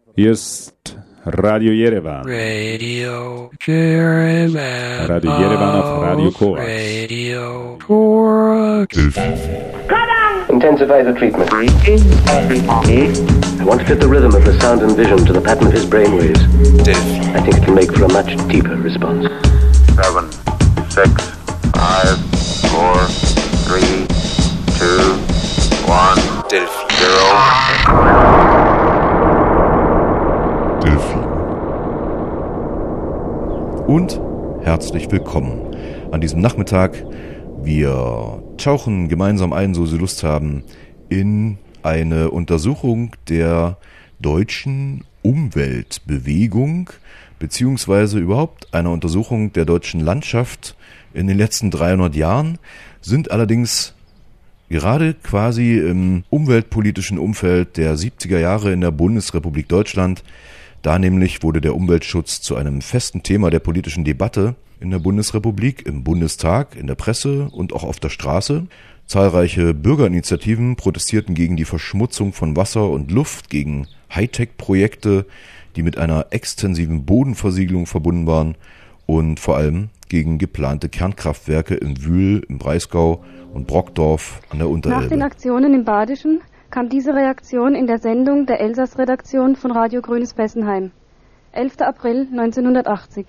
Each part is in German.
Hier ist Radio Yerevan. Radio Yerevan. Radio Yerevan auf Radio Korax. Radio Korax. Intensify the treatment. I want to fit the rhythm of the sound and vision to the pattern of his brainwaves. I think it can make for a much deeper response. 7, 6, 5, 4, 3, 2, 1, 0. Delphin. Und herzlich willkommen an diesem Nachmittag. Wir tauchen gemeinsam ein, so Sie Lust haben, in eine Untersuchung der deutschen Umweltbewegung beziehungsweise überhaupt eine Untersuchung der deutschen Landschaft in den letzten 300 Jahren, sind allerdings gerade quasi im umweltpolitischen Umfeld der 70er Jahre in der Bundesrepublik Deutschland. Da nämlich wurde der Umweltschutz zu einem festen Thema der politischen Debatte in der Bundesrepublik, im Bundestag, in der Presse und auch auf der Straße. Zahlreiche Bürgerinitiativen protestierten gegen die Verschmutzung von Wasser und Luft, gegen Hightech-Projekte, die mit einer extensiven Bodenversiegelung verbunden waren und vor allem gegen geplante Kernkraftwerke in Wühl, im Breisgau und Brockdorf an der Unterelbe. Nach den Aktionen im Badischen kam diese Reaktion in der Sendung der Elsass-Redaktion von Radio Grünes Fessenheim. 11. April 1980.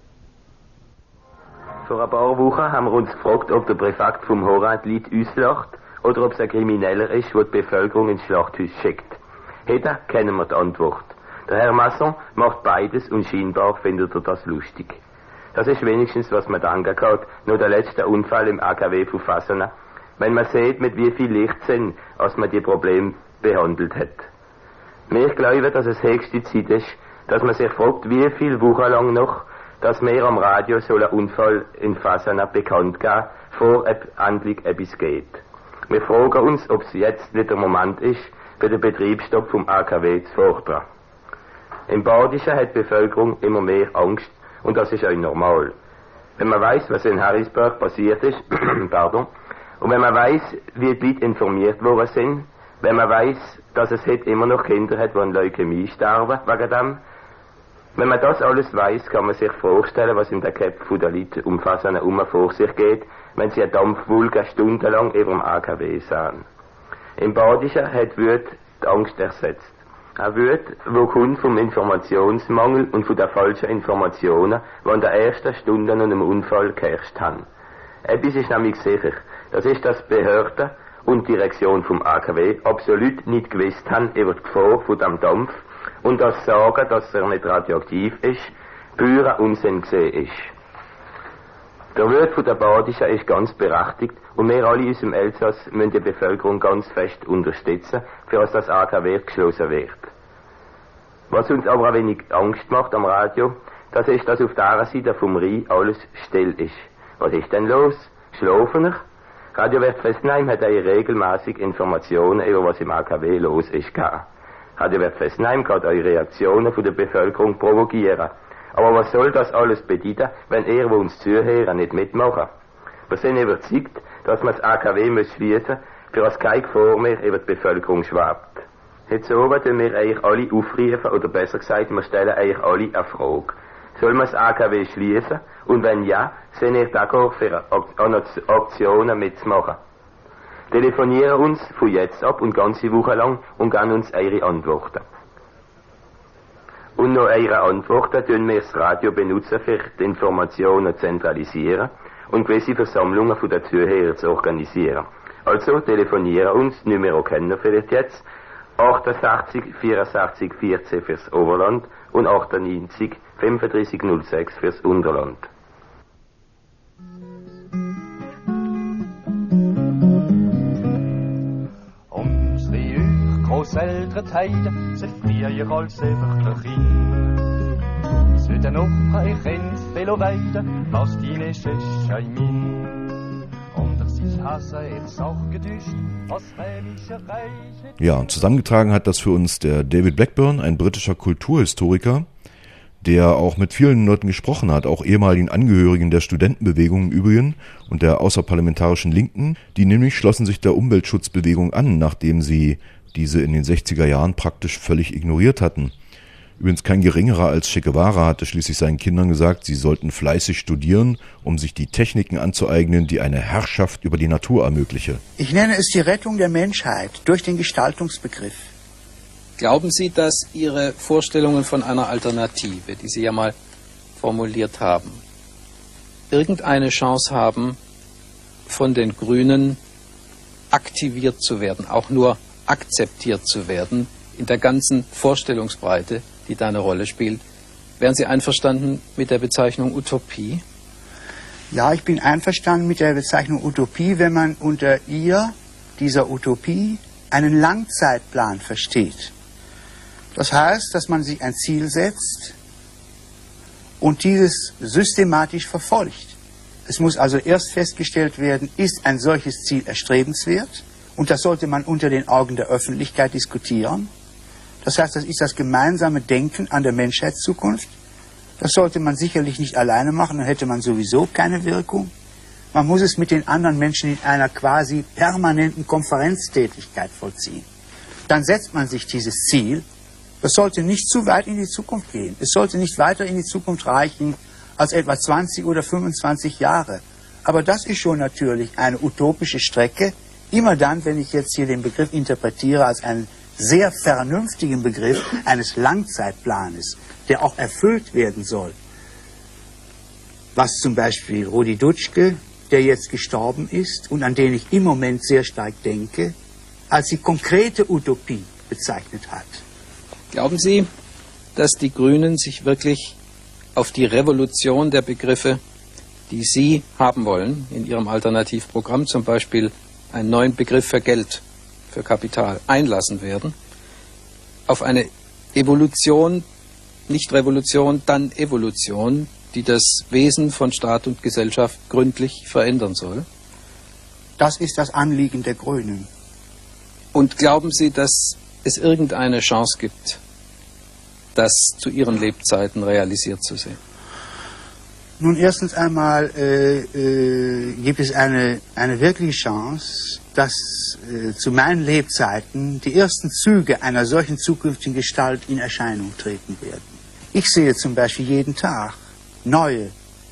Vor ein paar Wochen haben wir uns gefragt, ob der Präfekt vom Horat Leute auslacht oder ob es ein Krimineller ist, der die Bevölkerung ins Schlachthaus schickt. Heute kennen wir die Antwort. Der Herr Masson macht beides und scheinbar findet er das lustig. Das ist wenigstens, was man denken kann, nur der letzte Unfall im AKW von Fassanen, wenn man sieht, mit wie viel Lichtsinn, als man die Probleme behandelt hat. Wir glauben, dass es höchste Zeit ist, dass man sich fragt, wie viele Wochen lang noch, dass mir am Radio so ein Unfall in Fassanen bekannt gab, vor endlich etwas geht. Wir fragen uns, ob es jetzt nicht der Moment ist, für den Betriebsstopp vom AKW zu fordern. Im Badischen hat die Bevölkerung immer mehr Angst und das ist auch normal. Wenn man weiß, was in Harrisburg passiert ist, pardon, und wenn man weiß, wie die Leute informiert worden sind, wenn man weiß, dass es heute immer noch Kinder hat, die an Leukämie sterben wegen dem, wenn man das alles weiß, kann man sich vorstellen, was in der Köpfe der Leute umfassend vor sich geht, wenn sie eine Dampfwolke stundenlang über dem AKW sahen. Im Badischen hat Wut die Angst ersetzt. Eine Wut, die kommt vom Informationsmangel und von den falschen Informationen, die in den ersten Stunden nach einem Unfall geherrscht haben. Etwas ist nämlich sicher, das ist, dass die Behörden und die Direktion vom AKW absolut nicht gewusst haben über die Gefahr von dem Dampf und das Sagen, dass er nicht radioaktiv ist, purer Unsinn gesehen ist. Der Wut von der Badischen ist ganz berechtigt und wir alle in unserem Elsass müssen die Bevölkerung ganz fest unterstützen, für dass das AKW geschlossen wird. Was uns aber ein wenig Angst macht am Radio, das ist, dass auf der Seite vom Rhein alles still ist. Was ist denn los? Schlafen wir? Radio Wert Fessenheim hat regelmäßig Informationen über was im AKW los ist gegeben. Radio Wert Fessenheim kann eure Reaktionen von der Bevölkerung provozieren. Aber was soll das alles bedeuten, wenn ihr, wo uns zuhören, nicht mitmachen? Wir sind überzeugt, dass man das AKW schließen muss, für das keine Gefahr mehr über die Bevölkerung schwebt. Heute oben tun wir euch alle aufrufen, oder besser gesagt, wir stellen euch alle eine Frage. Soll man das AKW schließen? Und wenn ja, sind ihr d'accord für Aktionen mitzumachen? Telefonieren uns von jetzt ab und ganze Woche lang und geben uns eure Antworten. Und nach euren Antworten tun wir das Radio benutzen, für die Informationen zu zentralisieren und gewisse Versammlungen von den Zuhörern zu organisieren. Also telefonieren uns, Numero kennen vielleicht jetzt, 68 64 14 fürs Oberland und 98 35 06 fürs Unterland. Großeltern teilen sind früher als einfach klein. Süden noch ein Kind Velo weiden, was die nicht ist, ein Min. Und sich hasse jetzt auch gedüscht, was heimische Reich. Ja, und zusammengetragen hat das für uns der David Blackburn, ein britischer Kulturhistoriker, der auch mit vielen Leuten gesprochen hat, auch ehemaligen Angehörigen der Studentenbewegung im Übrigen und der außerparlamentarischen Linken. Die nämlich schlossen sich der Umweltschutzbewegung an, nachdem sie diese in den 60er Jahren praktisch völlig ignoriert hatten. Übrigens kein geringerer als Che Guevara hatte schließlich seinen Kindern gesagt, sie sollten fleißig studieren, um sich die Techniken anzueignen, die eine Herrschaft über die Natur ermögliche. Ich nenne es die Rettung der Menschheit durch den Gestaltungsbegriff. Glauben Sie, dass Ihre Vorstellungen von einer Alternative, die Sie ja mal formuliert haben, irgendeine Chance haben, von den Grünen aktiviert zu werden, auch nur akzeptiert zu werden, in der ganzen Vorstellungsbreite, die da eine Rolle spielt? Wären Sie einverstanden mit der Bezeichnung Utopie? Ja, ich bin einverstanden mit der Bezeichnung Utopie, wenn man unter dieser Utopie, einen Langzeitplan versteht. Das heißt, dass man sich ein Ziel setzt und dieses systematisch verfolgt. Es muss also erst festgestellt werden, ist ein solches Ziel erstrebenswert? Und das sollte man unter den Augen der Öffentlichkeit diskutieren. Das heißt, das ist das gemeinsame Denken an der Menschheitszukunft. Das sollte man sicherlich nicht alleine machen, dann hätte man sowieso keine Wirkung. Man muss es mit den anderen Menschen in einer quasi permanenten Konferenztätigkeit vollziehen. Dann setzt man sich dieses Ziel. Das sollte nicht zu weit in die Zukunft gehen. Es sollte nicht weiter in die Zukunft reichen als etwa 20 oder 25 Jahre. Aber das ist schon natürlich eine utopische Strecke. Immer dann, wenn ich jetzt hier den Begriff interpretiere als einen sehr vernünftigen Begriff eines Langzeitplanes, der auch erfüllt werden soll. Was zum Beispiel Rudi Dutschke, der jetzt gestorben ist und an den ich im Moment sehr stark denke, als die konkrete Utopie bezeichnet hat. Glauben Sie, dass die Grünen sich wirklich auf die Revolution der Begriffe, die Sie haben wollen, in Ihrem Alternativprogramm, zum Beispiel einen neuen Begriff für Geld, für Kapital, einlassen werden, auf eine Evolution, nicht Revolution, dann Evolution, die das Wesen von Staat und Gesellschaft gründlich verändern soll? Das ist das Anliegen der Grünen. Und glauben Sie, dass es irgendeine Chance gibt, das zu Ihren Lebzeiten realisiert zu sehen? Nun, erstens einmal gibt es eine wirkliche Chance, dass zu meinen Lebzeiten die ersten Züge einer solchen zukünftigen Gestalt in Erscheinung treten werden. Ich sehe zum Beispiel jeden Tag neue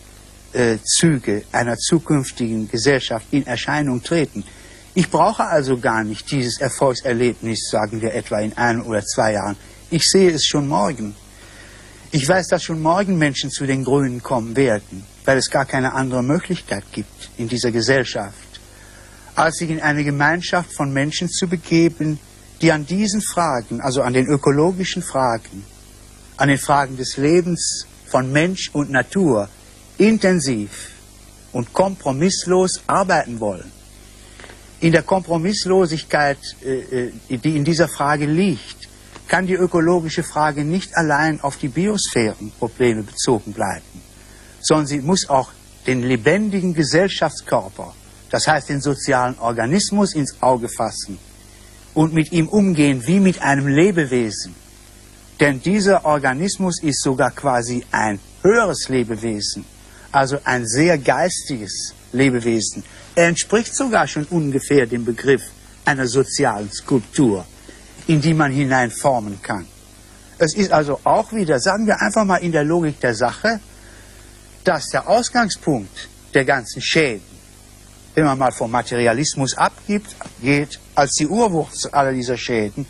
Züge einer zukünftigen Gesellschaft in Erscheinung treten. Ich brauche also gar nicht dieses Erfolgserlebnis, sagen wir etwa in 1 oder 2 Jahren. Ich sehe es schon morgen. Ich weiß, dass schon morgen Menschen zu den Grünen kommen werden, weil es gar keine andere Möglichkeit gibt in dieser Gesellschaft, als sich in eine Gemeinschaft von Menschen zu begeben, die an diesen Fragen, also an den ökologischen Fragen, an den Fragen des Lebens von Mensch und Natur, intensiv und kompromisslos arbeiten wollen. In der Kompromisslosigkeit, die in dieser Frage liegt, kann die ökologische Frage nicht allein auf die Biosphärenprobleme bezogen bleiben, sondern sie muss auch den lebendigen Gesellschaftskörper, das heißt den sozialen Organismus, ins Auge fassen und mit ihm umgehen wie mit einem Lebewesen. Denn dieser Organismus ist sogar quasi ein höheres Lebewesen, also ein sehr geistiges Lebewesen. Er entspricht sogar schon ungefähr dem Begriff einer sozialen Skulptur, in die man hineinformen kann. Es ist also auch wieder, sagen wir einfach mal in der Logik der Sache, dass der Ausgangspunkt der ganzen Schäden, wenn man mal vom Materialismus geht, als die Urwurzel aller dieser Schäden,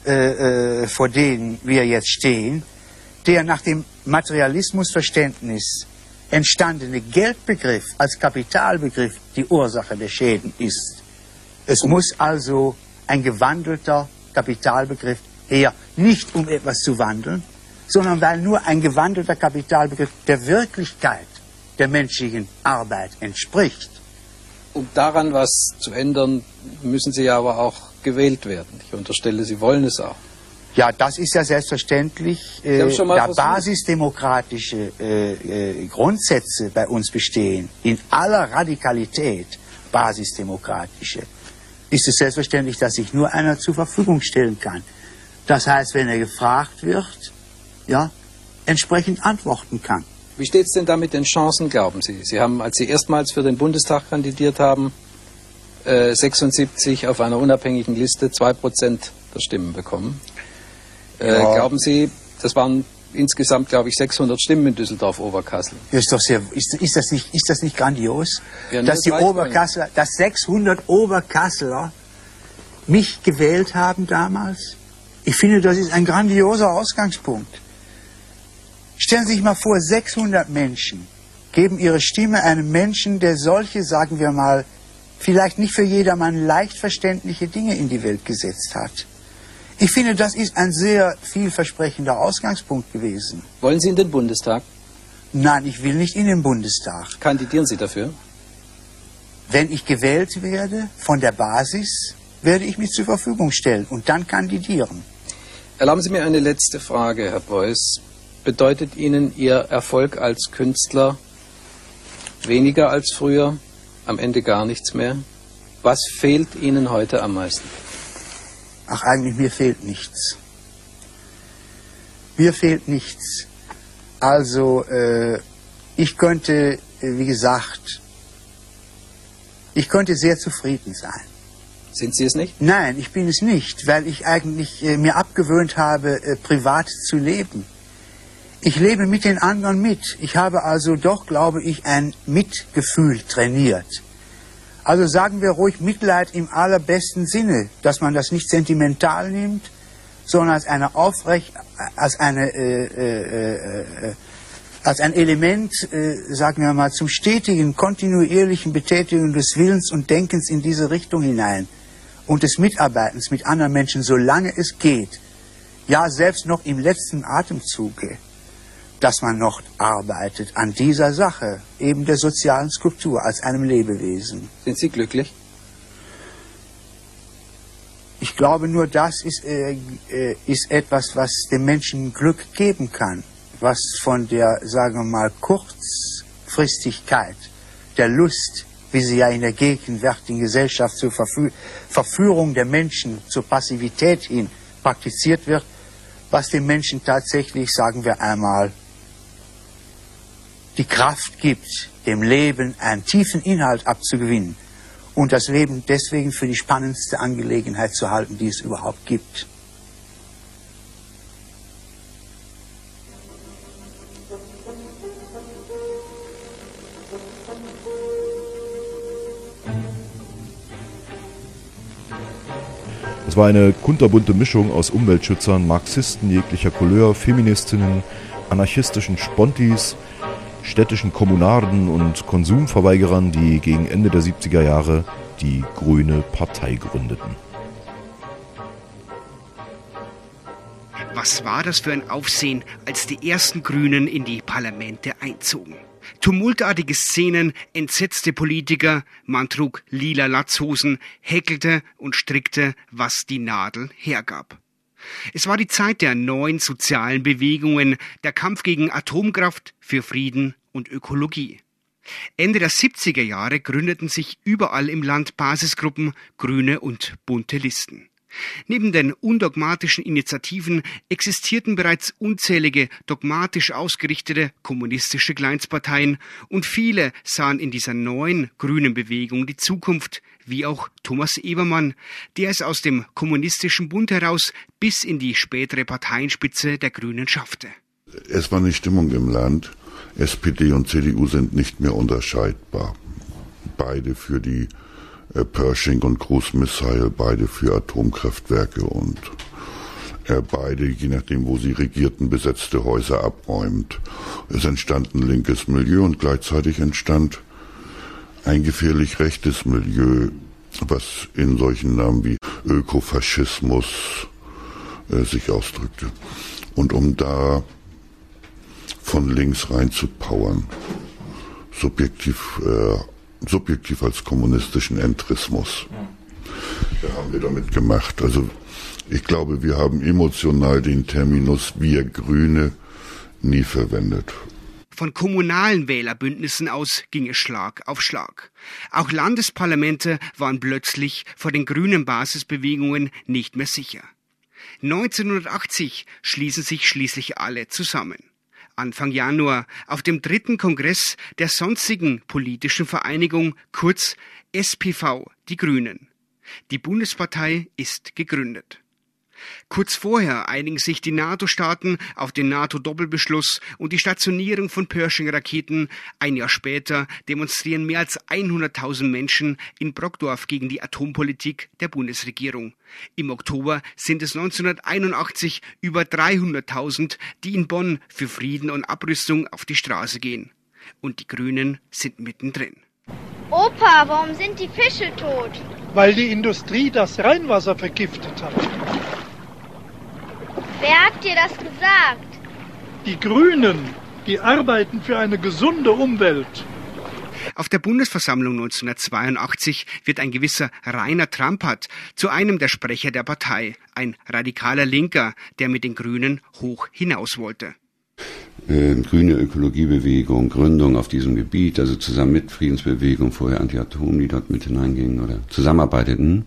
vor denen wir jetzt stehen, der nach dem Materialismusverständnis entstandene Geldbegriff als Kapitalbegriff die Ursache der Schäden ist. Es muss also ein gewandelter Kapitalbegriff her, nicht um etwas zu wandeln, sondern weil nur ein gewandelter Kapitalbegriff der Wirklichkeit der menschlichen Arbeit entspricht. Um daran was zu ändern, müssen Sie ja aber auch gewählt werden. Ich unterstelle, Sie wollen es auch. Ja, das ist ja selbstverständlich, da basisdemokratische Grundsätze bei uns bestehen, in aller Radikalität basisdemokratische, ist es selbstverständlich, dass sich nur einer zur Verfügung stellen kann. Das heißt, wenn er gefragt wird, ja, entsprechend antworten kann. Wie steht es denn da mit den Chancen, glauben Sie? Sie haben, als Sie erstmals für den Bundestag kandidiert haben, 76 auf einer unabhängigen Liste, 2% der Stimmen bekommen. Glauben Sie, das waren insgesamt, glaube ich, 600 Stimmen in Düsseldorf-Oberkassel. Ist das nicht grandios? Ja, dass 600 Oberkasseler mich gewählt haben damals? Ich finde, das ist ein grandioser Ausgangspunkt. Stellen Sie sich mal vor, 600 Menschen geben ihre Stimme einem Menschen, der solche, sagen wir mal, vielleicht nicht für jedermann leicht verständliche Dinge in die Welt gesetzt hat. Ich finde, das ist ein sehr vielversprechender Ausgangspunkt gewesen. Wollen Sie in den Bundestag? Nein, ich will nicht in den Bundestag. Kandidieren Sie dafür? Wenn ich gewählt werde von der Basis, werde ich mich zur Verfügung stellen und dann kandidieren. Erlauben Sie mir eine letzte Frage, Herr Preuß. Bedeutet Ihnen Ihr Erfolg als Künstler weniger als früher, am Ende gar nichts mehr? Was fehlt Ihnen heute am meisten? Ach, eigentlich, mir fehlt nichts. Mir fehlt nichts. Also, ich könnte, wie gesagt, ich könnte sehr zufrieden sein. Sind Sie es nicht? Nein, ich bin es nicht, weil ich eigentlich mir abgewöhnt habe, privat zu leben. Ich lebe mit den anderen mit. Ich habe also doch, glaube ich, ein Mitgefühl trainiert. Also sagen wir ruhig Mitleid im allerbesten Sinne, dass man das nicht sentimental nimmt, sondern als ein Element, sagen wir mal, zum stetigen, kontinuierlichen Betätigung des Willens und Denkens in diese Richtung hinein und des Mitarbeitens mit anderen Menschen, solange es geht. Ja, selbst noch im letzten Atemzuge, dass man noch arbeitet an dieser Sache, eben der sozialen Skulptur als einem Lebewesen. Sind Sie glücklich? Ich glaube, nur das ist etwas, was dem Menschen Glück geben kann, was von der, sagen wir mal, Kurzfristigkeit, der Lust, wie sie ja in der gegenwärtigen Gesellschaft zur Verführung der Menschen, zur Passivität hin praktiziert wird, was dem Menschen tatsächlich, sagen wir einmal, die Kraft gibt, dem Leben einen tiefen Inhalt abzugewinnen und das Leben deswegen für die spannendste Angelegenheit zu halten, die es überhaupt gibt. Es war eine kunterbunte Mischung aus Umweltschützern, Marxisten jeglicher Couleur, Feministinnen, anarchistischen Spontis, städtischen Kommunarden und Konsumverweigerern, die gegen Ende der 70er Jahre die Grüne Partei gründeten. Was war das für ein Aufsehen, als die ersten Grünen in die Parlamente einzogen? Tumultartige Szenen, entsetzte Politiker, man trug lila Latzhosen, häkelte und strickte, was die Nadel hergab. Es war die Zeit der neuen sozialen Bewegungen, der Kampf gegen Atomkraft, für Frieden und Ökologie. Ende der 70er Jahre gründeten sich überall im Land Basisgruppen, Grüne und bunte Listen. Neben den undogmatischen Initiativen existierten bereits unzählige dogmatisch ausgerichtete kommunistische Kleinstparteien und viele sahen in dieser neuen grünen Bewegung die Zukunft, wie auch Thomas Ebermann, der es aus dem kommunistischen Bund heraus bis in die spätere Parteienspitze der Grünen schaffte. Es war eine Stimmung im Land. SPD und CDU sind nicht mehr unterscheidbar. Beide für die Pershing und Cruise Missile, beide für Atomkraftwerke und beide, je nachdem wo sie regierten, besetzte Häuser abräumend. Es entstand ein linkes Milieu und gleichzeitig entstand ein gefährlich rechtes Milieu, was in solchen Namen wie Ökofaschismus sich ausdrückte. Und um da von links rein zu powern, subjektiv als kommunistischen Entrismus. Da haben wir damit gemacht. Also ich glaube, wir haben emotional den Terminus wir Grüne nie verwendet. Von kommunalen Wählerbündnissen aus ging es Schlag auf Schlag. Auch Landesparlamente waren plötzlich vor den grünen Basisbewegungen nicht mehr sicher. 1980 schließen sich schließlich alle zusammen. Anfang Januar auf dem 3. Kongress der sonstigen politischen Vereinigung, kurz SPV, die Grünen. Die Bundespartei ist gegründet. Kurz vorher einigen sich die NATO-Staaten auf den NATO-Doppelbeschluss und die Stationierung von Pershing-Raketen. Ein Jahr später demonstrieren mehr als 100.000 Menschen in Brockdorf gegen die Atompolitik der Bundesregierung. Im Oktober sind es 1981 über 300.000, die in Bonn für Frieden und Abrüstung auf die Straße gehen. Und die Grünen sind mittendrin. Opa, warum sind die Fische tot? Weil die Industrie das Rheinwasser vergiftet hat. Wer hat dir das gesagt? Die Grünen, die arbeiten für eine gesunde Umwelt. Auf der Bundesversammlung 1982 wird ein gewisser Rainer Trampert zu einem der Sprecher der Partei, ein radikaler Linker, der mit den Grünen hoch hinaus wollte. Grüne Ökologiebewegung, Gründung auf diesem Gebiet, also zusammen mit Friedensbewegung, vorher Anti-Atom, die dort mit hineingingen oder zusammenarbeiteten,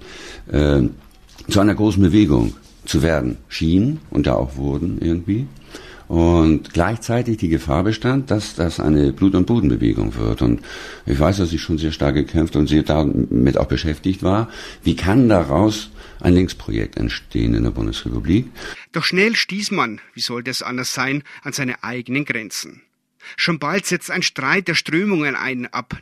zu einer großen Bewegung zu werden schien und da auch wurden irgendwie. Und gleichzeitig die Gefahr bestand, dass das eine Blut- und Bodenbewegung wird. Und ich weiß, dass ich schon sehr stark gekämpft und sehr damit auch beschäftigt war. Wie kann daraus ein Linksprojekt entstehen in der Bundesrepublik? Doch schnell stieß man, wie sollte es anders sein, an seine eigenen Grenzen. Schon bald setzt ein Streit der Strömungen ein. Ab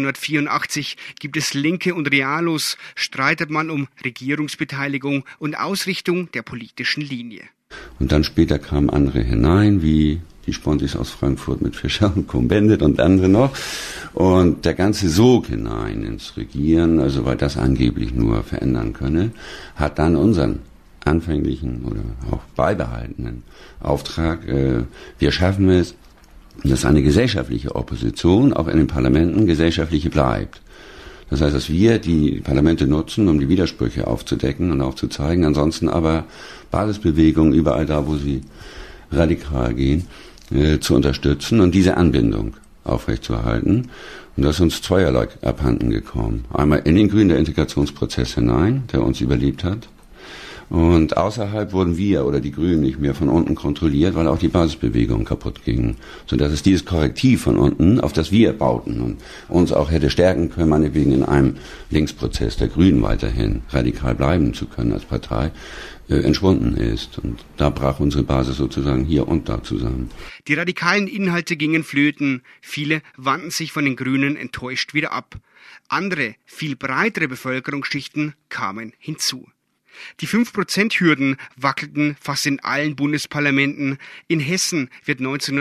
1984 gibt es Linke und Realos, streitet man um Regierungsbeteiligung und Ausrichtung der politischen Linie. Und dann später kamen andere hinein, wie die Spontis aus Frankfurt mit Fischer und Cohn-Bendit und andere noch. Und der ganze Sog hinein ins Regieren, also weil das angeblich nur verändern könne, hat dann unseren anfänglichen oder auch beibehaltenen Auftrag, wir schaffen es, dass eine gesellschaftliche Opposition auch in den Parlamenten gesellschaftliche bleibt. Das heißt, dass wir die Parlamente nutzen, um die Widersprüche aufzudecken und aufzuzeigen, ansonsten aber Basisbewegungen überall da, wo sie radikal gehen, zu unterstützen und diese Anbindung aufrechtzuerhalten. Und da ist uns zweierlei abhanden gekommen. Einmal in den Grünen der Integrationsprozess hinein, der uns überlebt hat. Und außerhalb wurden wir oder die Grünen nicht mehr von unten kontrolliert, weil auch die Basisbewegung kaputt ging. Sodass es dieses Korrektiv von unten, auf das wir bauten und uns auch hätte stärken können, meinetwegen in einem Linksprozess der Grünen weiterhin radikal bleiben zu können als Partei, entschwunden ist. Und da brach unsere Basis sozusagen hier und da zusammen. Die radikalen Inhalte gingen flöten. Viele wandten sich von den Grünen enttäuscht wieder ab. Andere, viel breitere Bevölkerungsschichten kamen hinzu. Die 5%-Hürden wackelten fast in allen Bundesparlamenten. In Hessen wird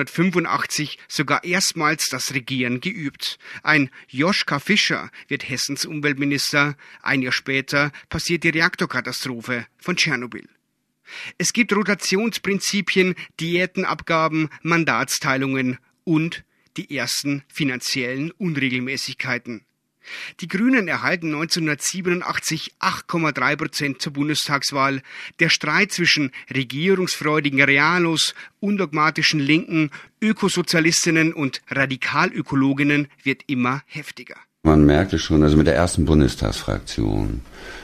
1985 sogar erstmals das Regieren geübt. Ein Joschka Fischer wird Hessens Umweltminister. Ein Jahr später passiert die Reaktorkatastrophe von Tschernobyl. Es gibt Rotationsprinzipien, Diätenabgaben, Mandatsteilungen und die ersten finanziellen Unregelmäßigkeiten. Die Grünen erhalten 1987 8,3% zur Bundestagswahl. Der Streit zwischen regierungsfreudigen Realos, undogmatischen Linken, Ökosozialistinnen und Radikalökologinnen wird immer heftiger. Man merkte schon, also mit der ersten Bundestagsfraktion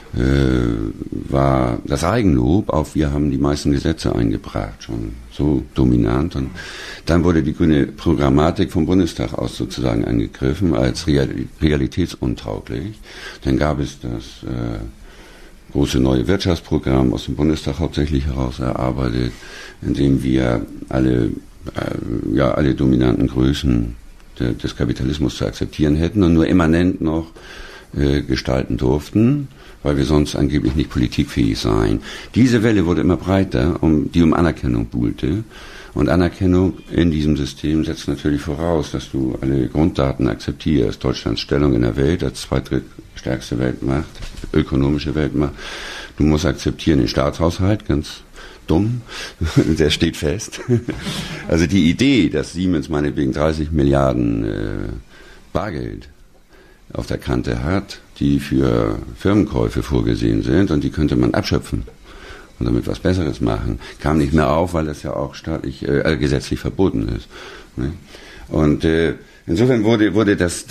war das Eigenlob auf, wir haben die meisten Gesetze eingebracht, schon so dominant. Und dann wurde die grüne Programmatik vom Bundestag aus sozusagen angegriffen als realitätsuntauglich. Dann gab es das große neue Wirtschaftsprogramm aus dem Bundestag hauptsächlich heraus erarbeitet, in dem wir alle dominanten Größen des Kapitalismus zu akzeptieren hätten und nur immanent noch gestalten durften, weil wir sonst angeblich nicht politikfähig seien. Diese Welle wurde immer breiter, die um Anerkennung buhlte. Und Anerkennung in diesem System setzt natürlich voraus, dass du alle Grunddaten akzeptierst. Deutschlands Stellung in der Welt als zweitstärkste Weltmacht, ökonomische Weltmacht. Du musst akzeptieren den Staatshaushalt, ganz dumm, der steht fest. Also die Idee, dass Siemens meinetwegen 30 Milliarden Bargeld auf der Kante hat, die für Firmenkäufe vorgesehen sind und die könnte man abschöpfen und damit was Besseres machen, kam nicht mehr auf, weil das ja auch staatlich, gesetzlich verboten ist. Ne? Und insofern wurde das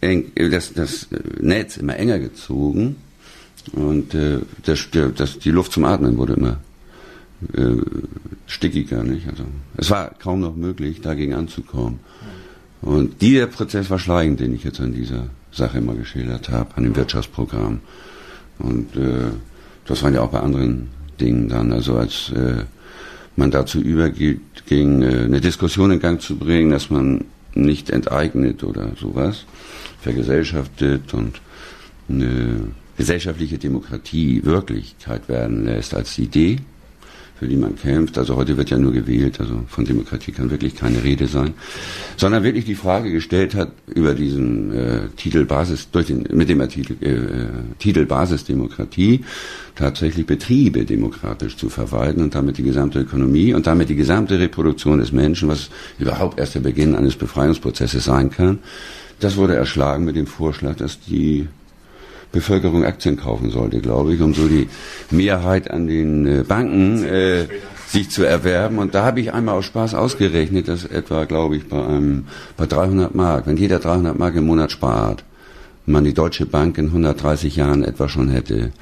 Netz immer enger gezogen und die Luft zum Atmen wurde immer stickiger. Nicht? Also, es war kaum noch möglich, dagegen anzukommen. Und dieser Prozess war schleichend, den ich jetzt an dieser Sache immer geschildert habe, an dem Wirtschaftsprogramm. Und das waren ja auch bei anderen Ding dann, also als man dazu überging, eine Diskussion in Gang zu bringen, dass man nicht enteignet oder sowas, vergesellschaftet und eine gesellschaftliche Demokratie Wirklichkeit werden lässt als Idee, für die man kämpft. Also heute wird ja nur gewählt, also von Demokratie kann wirklich keine Rede sein, sondern wirklich die Frage gestellt hat, über diesen Titel Basisdemokratie tatsächlich Betriebe demokratisch zu verwalten und damit die gesamte Ökonomie und damit die gesamte Reproduktion des Menschen, was überhaupt erst der Beginn eines Befreiungsprozesses sein kann. Das wurde erschlagen mit dem Vorschlag, dass die Bevölkerung Aktien kaufen sollte, glaube ich, um so die Mehrheit an den Banken sich zu erwerben. Und da habe ich einmal aus Spaß ausgerechnet, dass etwa, glaube ich, bei 300 Mark, wenn jeder 300 Mark im Monat spart, man die Deutsche Bank in 130 Jahren etwa schon hätte.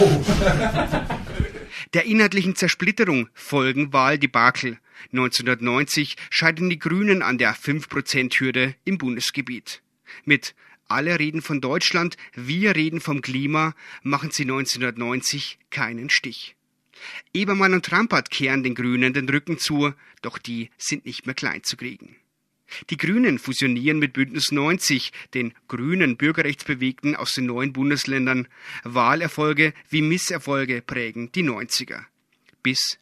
Der inhaltlichen Zersplitterung folgen Wahldebakel. 1990 scheitern die Grünen an der 5%-Hürde im Bundesgebiet. Mit Alle reden von Deutschland, wir reden vom Klima, machen sie 1990 keinen Stich. Ebermann und Trampert kehren den Grünen den Rücken zu, doch die sind nicht mehr klein zu kriegen. Die Grünen fusionieren mit Bündnis 90, den grünen Bürgerrechtsbewegten aus den neuen Bundesländern. Wahlerfolge wie Misserfolge prägen die 90er. Bis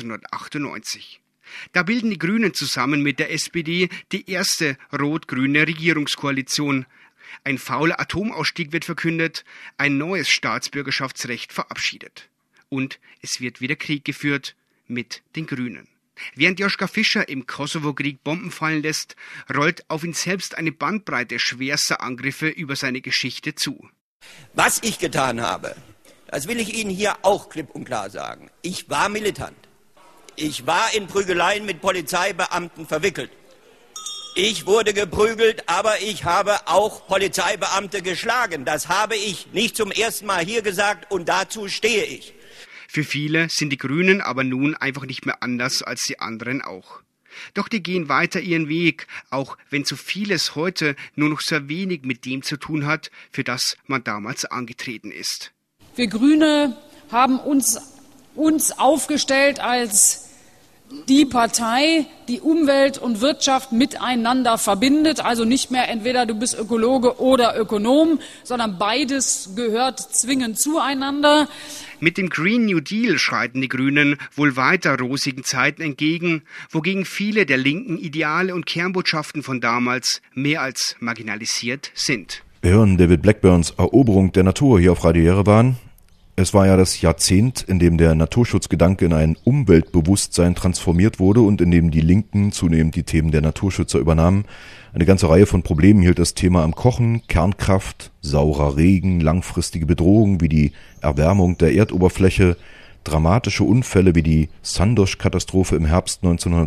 1998. Da bilden die Grünen zusammen mit der SPD die erste rot-grüne Regierungskoalition. Ein fauler Atomausstieg wird verkündet, ein neues Staatsbürgerschaftsrecht verabschiedet. Und es wird wieder Krieg geführt mit den Grünen. Während Joschka Fischer im Kosovo-Krieg Bomben fallen lässt, rollt auf ihn selbst eine Bandbreite schwerster Angriffe über seine Geschichte zu. Was ich getan habe, das will ich Ihnen hier auch klipp und klar sagen. Ich war militant. Ich war in Prügeleien mit Polizeibeamten verwickelt. Ich wurde geprügelt, aber ich habe auch Polizeibeamte geschlagen. Das habe ich nicht zum ersten Mal hier gesagt und dazu stehe ich. Für viele sind die Grünen aber nun einfach nicht mehr anders als die anderen auch. Doch die gehen weiter ihren Weg, auch wenn so vieles heute nur noch sehr wenig mit dem zu tun hat, für das man damals angetreten ist. Wir Grüne haben uns aufgestellt als die Partei, die Umwelt und Wirtschaft miteinander verbindet. Also nicht mehr entweder du bist Ökologe oder Ökonom, sondern beides gehört zwingend zueinander. Mit dem Green New Deal schreiten die Grünen wohl weiter rosigen Zeiten entgegen, wogegen viele der linken Ideale und Kernbotschaften von damals mehr als marginalisiert sind. Wir hören David Blackburns Eroberung der Natur hier auf Radio Jerewan. Es war ja das Jahrzehnt, in dem der Naturschutzgedanke in ein Umweltbewusstsein transformiert wurde und in dem die Linken zunehmend die Themen der Naturschützer übernahmen. Eine ganze Reihe von Problemen hielt das Thema am Kochen, Kernkraft, saurer Regen, langfristige Bedrohungen wie die Erwärmung der Erdoberfläche, dramatische Unfälle wie die Sandosch-Katastrophe im Herbst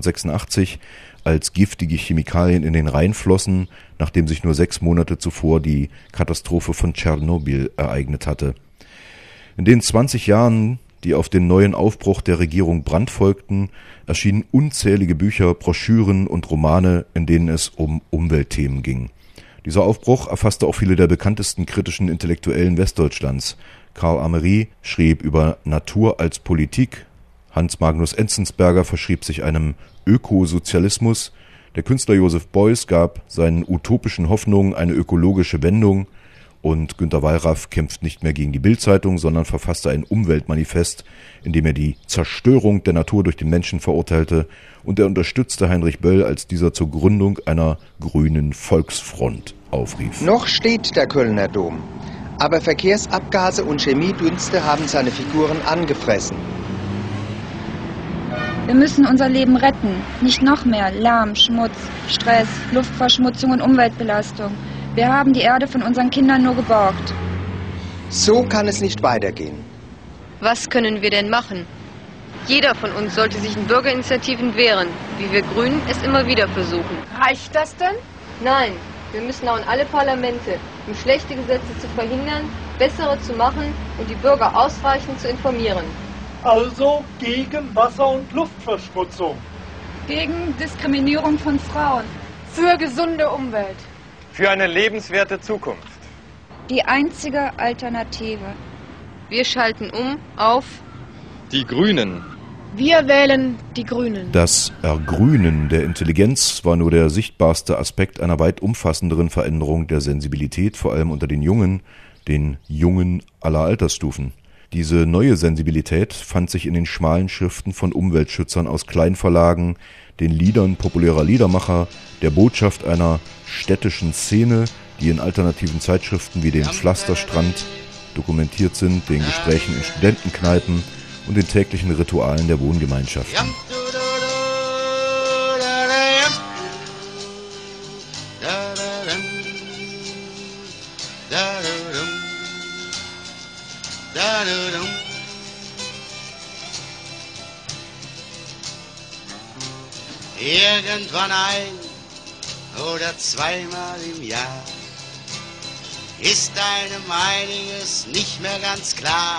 1986, als giftige Chemikalien in den Rhein flossen, nachdem sich nur 6 Monate zuvor die Katastrophe von Tschernobyl ereignet hatte. In den 20 Jahren, die auf den neuen Aufbruch der Regierung Brandt folgten, erschienen unzählige Bücher, Broschüren und Romane, in denen es um Umweltthemen ging. Dieser Aufbruch erfasste auch viele der bekanntesten kritischen Intellektuellen Westdeutschlands. Karl Amerie schrieb über Natur als Politik, Hans Magnus Enzensberger verschrieb sich einem Ökosozialismus, der Künstler Josef Beuys gab seinen utopischen Hoffnungen eine ökologische Wendung, und Günter Wallraff kämpft nicht mehr gegen die Bild-Zeitung, sondern verfasste ein Umweltmanifest, in dem er die Zerstörung der Natur durch den Menschen verurteilte, und er unterstützte Heinrich Böll, als dieser zur Gründung einer grünen Volksfront aufrief. Noch steht der Kölner Dom, aber Verkehrsabgase und Chemiedünste haben seine Figuren angefressen. Wir müssen unser Leben retten, nicht noch mehr Lärm, Schmutz, Stress, Luftverschmutzung und Umweltbelastung. Wir haben die Erde von unseren Kindern nur geborgt. So kann es nicht weitergehen. Was können wir denn machen? Jeder von uns sollte sich in Bürgerinitiativen wehren, wie wir Grünen es immer wieder versuchen. Reicht das denn? Nein, wir müssen auch in alle Parlamente, um schlechte Gesetze zu verhindern, bessere zu machen und die Bürger ausreichend zu informieren. Also gegen Wasser- und Luftverschmutzung. Gegen Diskriminierung von Frauen. Für gesunde Umwelt. Für eine lebenswerte Zukunft. Die einzige Alternative. Wir schalten um auf Die Grünen. Wir wählen die Grünen. Das Ergrünen der Intelligenz war nur der sichtbarste Aspekt einer weit umfassenderen Veränderung der Sensibilität, vor allem unter den Jungen aller Altersstufen. Diese neue Sensibilität fand sich in den schmalen Schriften von Umweltschützern aus Kleinverlagen, den Liedern populärer Liedermacher, der Botschaft einer städtischen Szene, die in alternativen Zeitschriften wie dem Pflasterstrand dokumentiert sind, den Gesprächen in Studentenkneipen und den täglichen Ritualen der Wohngemeinschaften. Irgendwann ein oder zweimal im Jahr ist einem einiges nicht mehr ganz klar.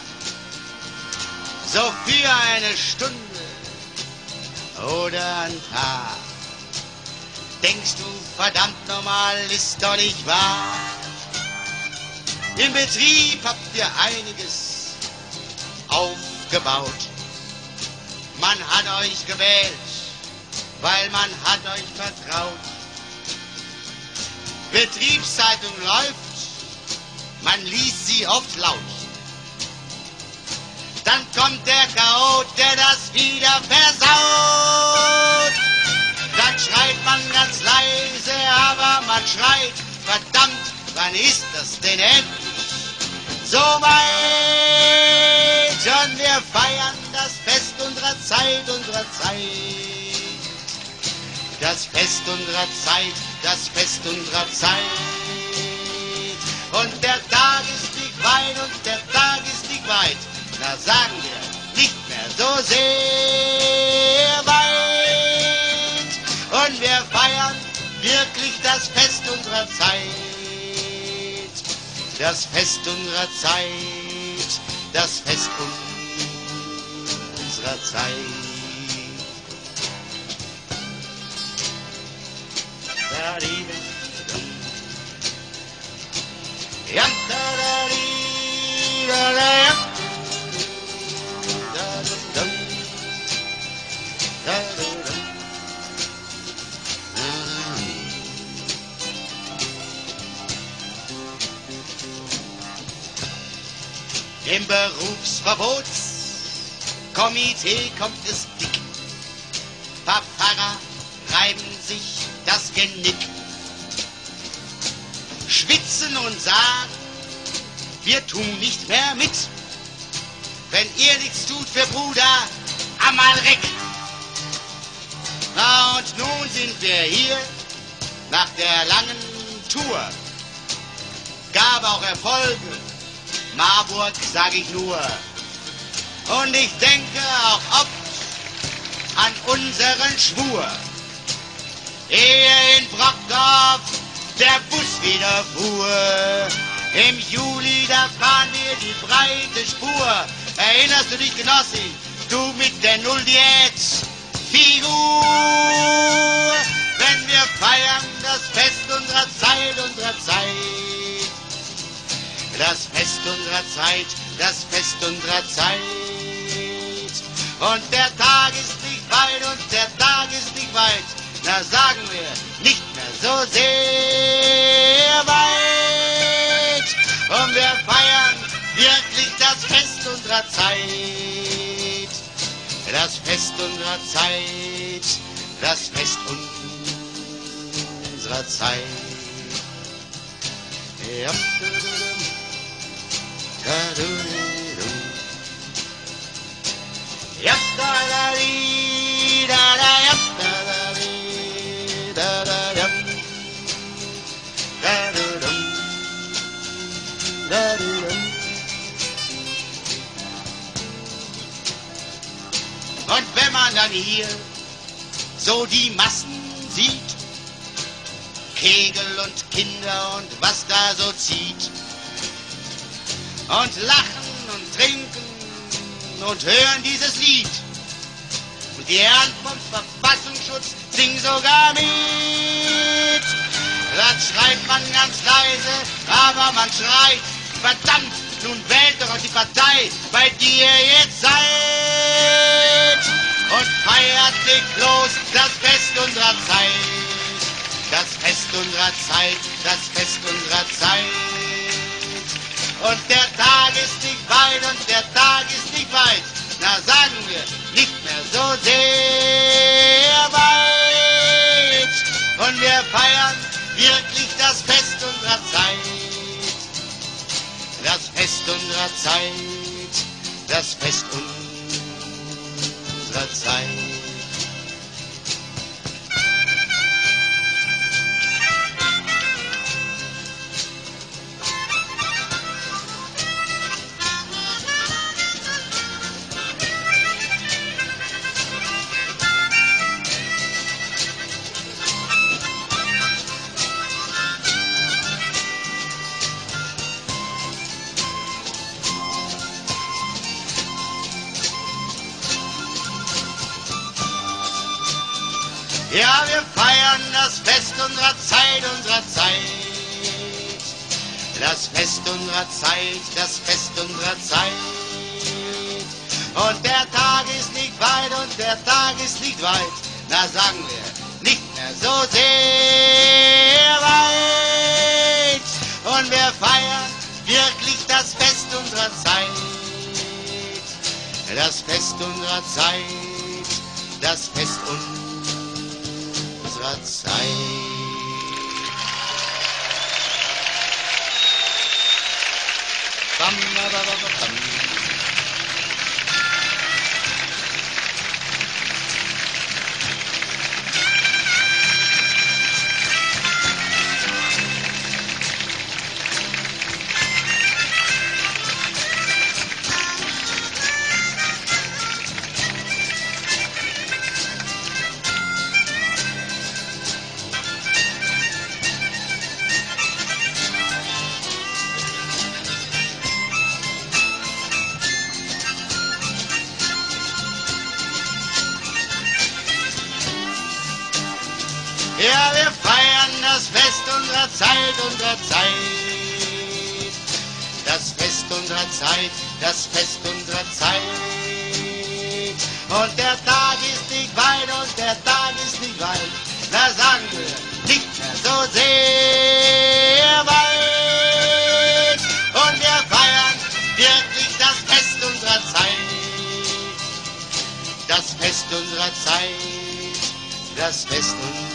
So für eine Stunde oder ein Tag denkst du, verdammt normal ist doch nicht wahr. Im Betrieb habt ihr einiges aufgebaut. Man hat euch gewählt, weil man hat euch vertraut. Betriebszeitung läuft, man liest sie oft laut. Dann kommt der Chaot, der das wieder versaut. Dann schreit man ganz leise, aber man schreit, verdammt, wann ist das denn endlich so weit? Und wir feiern das Fest unserer Zeit, Das Fest unserer Zeit, das Fest unserer Zeit. Und der Tag ist nicht weit und der Tag ist nicht weit. Na sagen wir, nicht mehr so sehr weit. Und wir feiern wirklich das Fest unserer Zeit. Das Fest unserer Zeit, das Fest unserer Zeit. Im Berufsverbotskomitee kommt es dick. Paar Pfarrer reiben sich das Genick, schwitzen und sagen, wir tun nicht mehr mit. Wenn ihr nichts tut für Bruder Amalek. Na und nun sind wir hier nach der langen Tour. Gab auch Erfolge, Marburg sag ich nur. Und ich denke auch oft an unseren Schwur. Ehe in Brockdorf der Bus wieder fuhr. Im Juli, da fahren wir die breite Spur. Erinnerst du dich, Genossi, du mit der Null-Diät-Figur? Wenn wir feiern das Fest unserer Zeit, Das Fest unserer Zeit, das Fest unserer Zeit. Und der Tag ist nicht weit und der Tag ist nicht weit. Na sagen wir, nicht mehr so sehr weit. Und wir feiern wirklich das Fest unserer Zeit. Das Fest unserer Zeit, das Fest unserer Zeit. Ja. Ja, da da di, da da, ja, da da di, da da, ja. Da da dum, da di dum. Und wenn man dann hier so die Massen sieht, Kegel und Kinder und was da so zieht, und lachen und trinken und hören dieses Lied. Und die Herren vom Verfassungsschutz singen sogar mit. Das schreit man ganz leise, aber man schreit, verdammt, Nun wählt doch auch die Partei, bei der ihr jetzt seid. Und feiert lichtlos das Fest unserer Zeit. Das Fest unserer Zeit, das Fest unserer Zeit. Und der Tag ist nicht weit und der Tag ist nicht weit. Na, sagen wir, nicht mehr so sehr weit. Und wir feiern wirklich das Fest unserer Zeit. Das Fest unserer Zeit, das Fest unserer Zeit. Ja, wir feiern das Fest unserer Zeit, unserer Zeit. Das Fest unserer Zeit, das Fest unserer Zeit. Und der Tag ist nicht weit und der Tag ist nicht weit. Na, sagen wir, nicht mehr so sehr weit. Und wir feiern wirklich das Fest unserer Zeit. Das Fest unserer Zeit, das Fest unserer Zeit. Bam, bam, bam, bam. Ja, wir feiern das Fest unserer Zeit, unserer Zeit. Das Fest unserer Zeit, das Fest unserer Zeit. Und der Tag ist nicht weit und der Tag ist nicht weit. Na, sagen wir, nicht mehr so sehr weit. Und wir feiern wirklich das Fest unserer Zeit. Das Fest unserer Zeit, das Fest unserer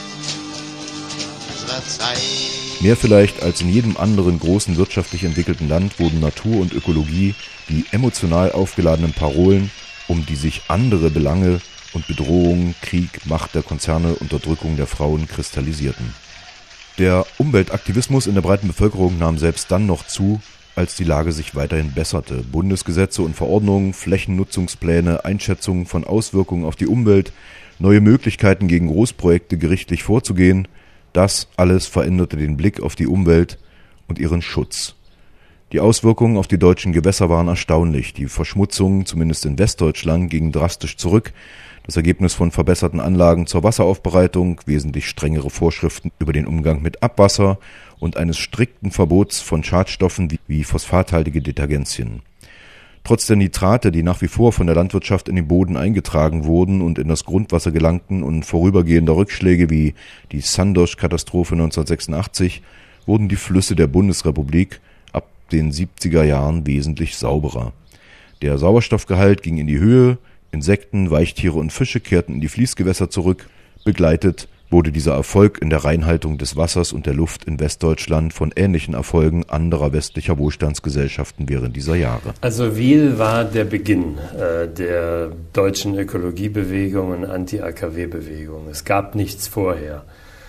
Zeit. Mehr vielleicht als in jedem anderen großen wirtschaftlich entwickelten Land wurden Natur und Ökologie die emotional aufgeladenen Parolen, um die sich andere Belange und Bedrohungen, Krieg, Macht der Konzerne, Unterdrückung der Frauen kristallisierten. Der Umweltaktivismus in der breiten Bevölkerung nahm selbst dann noch zu, als die Lage sich weiterhin besserte. Bundesgesetze und Verordnungen, Flächennutzungspläne, Einschätzungen von Auswirkungen auf die Umwelt, neue Möglichkeiten gegen Großprojekte gerichtlich vorzugehen, das alles veränderte den Blick auf die Umwelt und ihren Schutz. Die Auswirkungen auf die deutschen Gewässer waren erstaunlich. Die Verschmutzung, zumindest in Westdeutschland, ging drastisch zurück. Das Ergebnis von verbesserten Anlagen zur Wasseraufbereitung, wesentlich strengere Vorschriften über den Umgang mit Abwasser und eines strikten Verbots von Schadstoffen wie phosphathaltige Detergenzien. Trotz der Nitrate, die nach wie vor von der Landwirtschaft in den Boden eingetragen wurden und in das Grundwasser gelangten, und vorübergehender Rückschläge wie die Sandosch-Katastrophe 1986, wurden die Flüsse der Bundesrepublik ab den 70er Jahren wesentlich sauberer. Der Sauerstoffgehalt ging in die Höhe, Insekten, Weichtiere und Fische kehrten in die Fließgewässer zurück. Begleitet wurde dieser Erfolg in der Reinhaltung des Wassers und der Luft in Westdeutschland von ähnlichen Erfolgen anderer westlicher Wohlstandsgesellschaften während dieser Jahre. Also Wil war der Beginn der deutschen Ökologiebewegung und Anti-AKW-Bewegung. Es gab nichts vorher.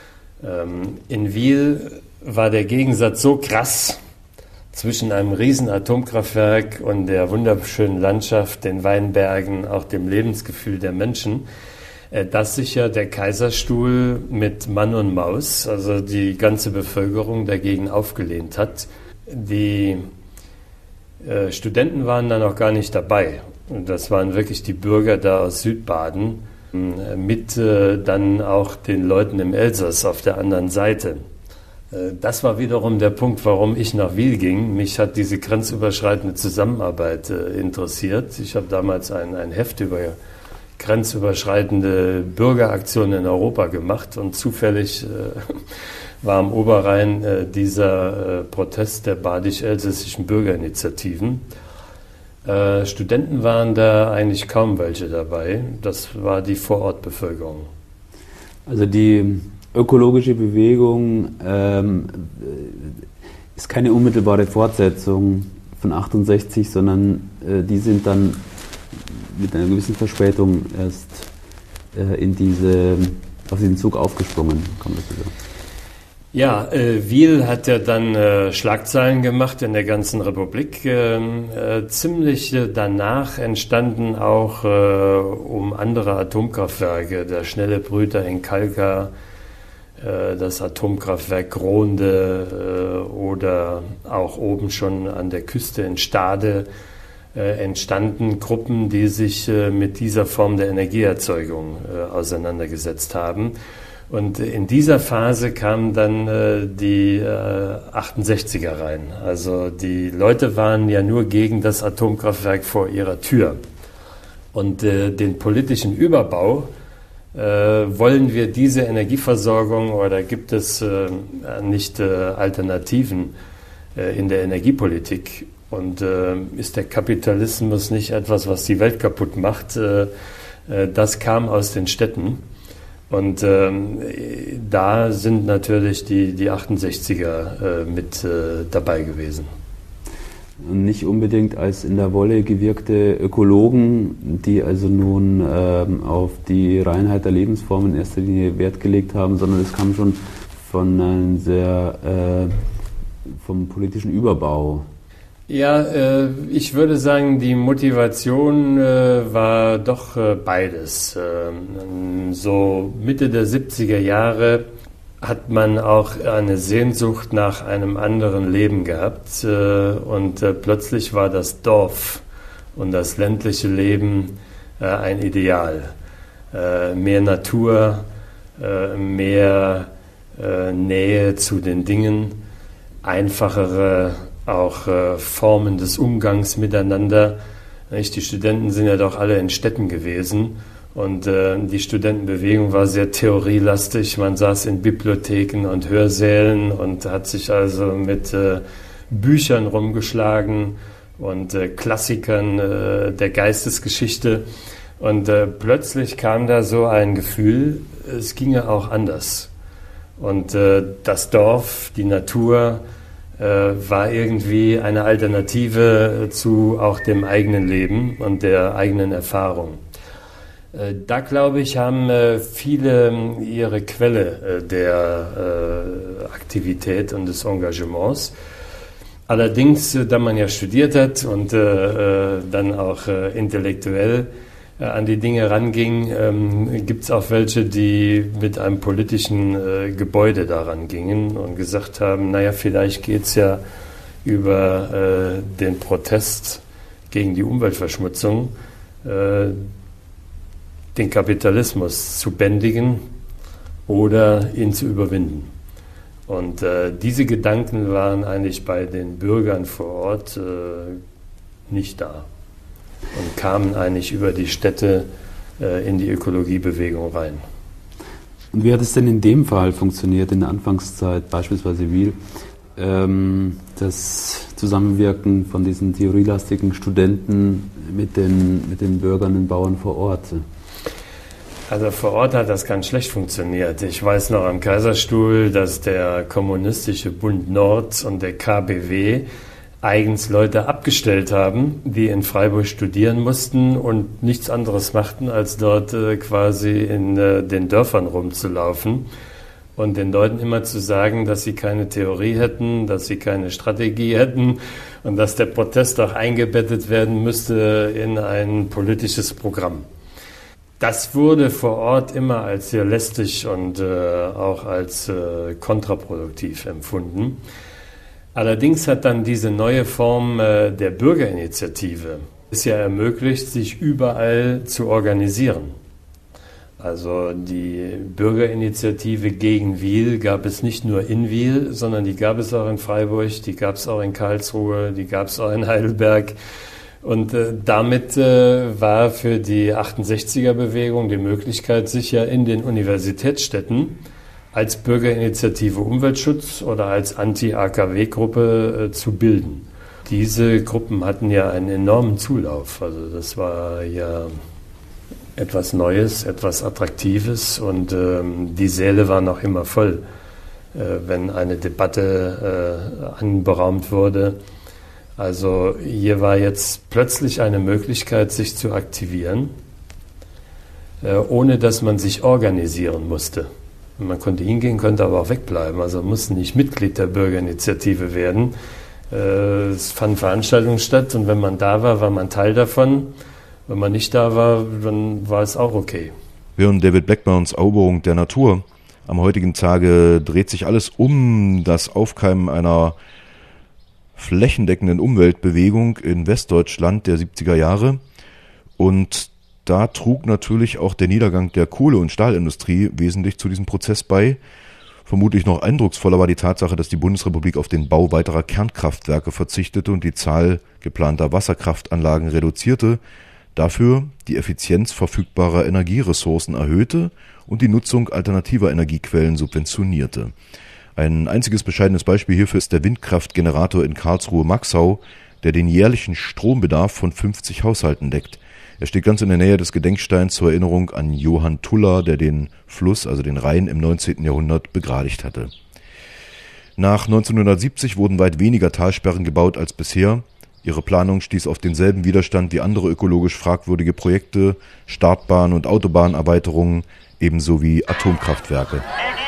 In Wil war der Gegensatz so krass zwischen einem riesen Atomkraftwerk und der wunderschönen Landschaft, den Weinbergen, auch dem Lebensgefühl der Menschen, dass sich ja der Kaiserstuhl mit Mann und Maus, also die ganze Bevölkerung, dagegen aufgelehnt hat. Die Studenten waren dann auch gar nicht dabei. Und das waren wirklich die Bürger da aus Südbaden, mit dann auch den Leuten im Elsass auf der anderen Seite. Das war wiederum der Punkt, warum ich nach Wil ging. Mich hat diese grenzüberschreitende Zusammenarbeit interessiert. Ich habe damals ein Heft über grenzüberschreitende Bürgeraktionen in Europa gemacht und zufällig war am Oberrhein dieser Protest der badisch-elsässischen Bürgerinitiativen. Studenten waren da eigentlich kaum welche dabei. Das war die Vorortbevölkerung. Also die ökologische Bewegung ist keine unmittelbare Fortsetzung von 68, sondern die sind dann mit einer gewissen Verspätung erst auf diesen Zug aufgesprungen, kann man so sagen. Ja, Wil hat ja dann Schlagzeilen gemacht in der ganzen Republik. Ziemlich danach entstanden auch um andere Atomkraftwerke, der schnelle Brüter in Kalkar, das Atomkraftwerk Gronde oder auch oben schon an der Küste in Stade entstanden Gruppen, die sich mit dieser Form der Energieerzeugung auseinandergesetzt haben. Und in dieser Phase kamen dann die 68er rein. Also die Leute waren ja nur gegen das Atomkraftwerk vor ihrer Tür. Und den politischen Überbau wollen wir diese Energieversorgung oder gibt es nicht Alternativen in der Energiepolitik? Und ist der Kapitalismus nicht etwas, was die Welt kaputt macht? Das kam aus den Städten. Und da sind natürlich die 68er mit dabei gewesen. Nicht unbedingt als in der Wolle gewirkte Ökologen, die also nun auf die Reinheit der Lebensform in erster Linie Wert gelegt haben, sondern es kam schon von einem vom politischen Überbau. Ja, ich würde sagen, die Motivation war doch beides. So Mitte der 70er Jahre hat man auch eine Sehnsucht nach einem anderen Leben gehabt und plötzlich war das Dorf und das ländliche Leben ein Ideal. Mehr Natur, mehr Nähe zu den Dingen, einfachere auch Formen des Umgangs miteinander. Die Studenten sind ja doch alle in Städten gewesen und die Studentenbewegung war sehr theorielastig. Man saß in Bibliotheken und Hörsälen und hat sich also mit Büchern rumgeschlagen und Klassikern der Geistesgeschichte. Und plötzlich kam da so ein Gefühl, es ginge auch anders. Und das Dorf, die Natur, war irgendwie eine Alternative zu auch dem eigenen Leben und der eigenen Erfahrung. Da, glaube ich, haben viele ihre Quelle der Aktivität und des Engagements. Allerdings, da man ja studiert hat und dann auch intellektuell an die Dinge ranging, gibt es auch welche, die mit einem politischen Gebäude daran gingen und gesagt haben, naja, vielleicht geht es ja über den Protest gegen die Umweltverschmutzung, den Kapitalismus zu bändigen oder ihn zu überwinden. Und diese Gedanken waren eigentlich bei den Bürgern vor Ort nicht da und kamen eigentlich über die Städte in die Ökologiebewegung rein. Und wie hat es denn in dem Fall funktioniert, in der Anfangszeit, beispielsweise Wil, das Zusammenwirken von diesen theorielastigen Studenten mit den Bürgern und Bauern vor Ort? Also vor Ort hat das ganz schlecht funktioniert. Ich weiß noch am Kaiserstuhl, dass der Kommunistische Bund Nord und der KBW eigens Leute abgestellt haben, die in Freiburg studieren mussten und nichts anderes machten, als dort quasi in den Dörfern rumzulaufen und den Leuten immer zu sagen, dass sie keine Theorie hätten, dass sie keine Strategie hätten und dass der Protest auch eingebettet werden müsste in ein politisches Programm. Das wurde vor Ort immer als sehr lästig und auch als kontraproduktiv empfunden. Allerdings hat dann diese neue Form der Bürgerinitiative es ja ermöglicht, sich überall zu organisieren. Also die Bürgerinitiative gegen Wiel gab es nicht nur in Wiel, sondern die gab es auch in Freiburg, die gab es auch in Karlsruhe, die gab es auch in Heidelberg. Und damit war für die 68er-Bewegung die Möglichkeit, sich ja in den Universitätsstädten als Bürgerinitiative Umweltschutz oder als Anti-AKW-Gruppe zu bilden. Diese Gruppen hatten ja einen enormen Zulauf. Also das war ja etwas Neues, etwas Attraktives und die Säle waren auch immer voll, wenn eine Debatte anberaumt wurde. Also hier war jetzt plötzlich eine Möglichkeit, sich zu aktivieren, ohne dass man sich organisieren musste. Man konnte hingehen, konnte aber auch wegbleiben. Also man musste nicht Mitglied der Bürgerinitiative werden. Es fanden Veranstaltungen statt und wenn man da war, war man Teil davon. Wenn man nicht da war, dann war es auch okay. Während David Blackburns Eroberung der Natur am heutigen Tage dreht sich alles um das Aufkeimen einer flächendeckenden Umweltbewegung in Westdeutschland der 70er Jahre. Und da trug natürlich auch der Niedergang der Kohle- und Stahlindustrie wesentlich zu diesem Prozess bei. Vermutlich noch eindrucksvoller war die Tatsache, dass die Bundesrepublik auf den Bau weiterer Kernkraftwerke verzichtete und die Zahl geplanter Wasserkraftanlagen reduzierte, dafür die Effizienz verfügbarer Energieressourcen erhöhte und die Nutzung alternativer Energiequellen subventionierte. Ein einziges bescheidenes Beispiel hierfür ist der Windkraftgenerator in Karlsruhe-Maxau, der den jährlichen Strombedarf von 50 Haushalten deckt. Er steht ganz in der Nähe des Gedenksteins zur Erinnerung an Johann Tuller, der den Fluss, also den Rhein, im 19. Jahrhundert begradigt hatte. Nach 1970 wurden weit weniger Talsperren gebaut als bisher. Ihre Planung stieß auf denselben Widerstand wie andere ökologisch fragwürdige Projekte, Startbahn- und Autobahnerweiterungen, ebenso wie Atomkraftwerke.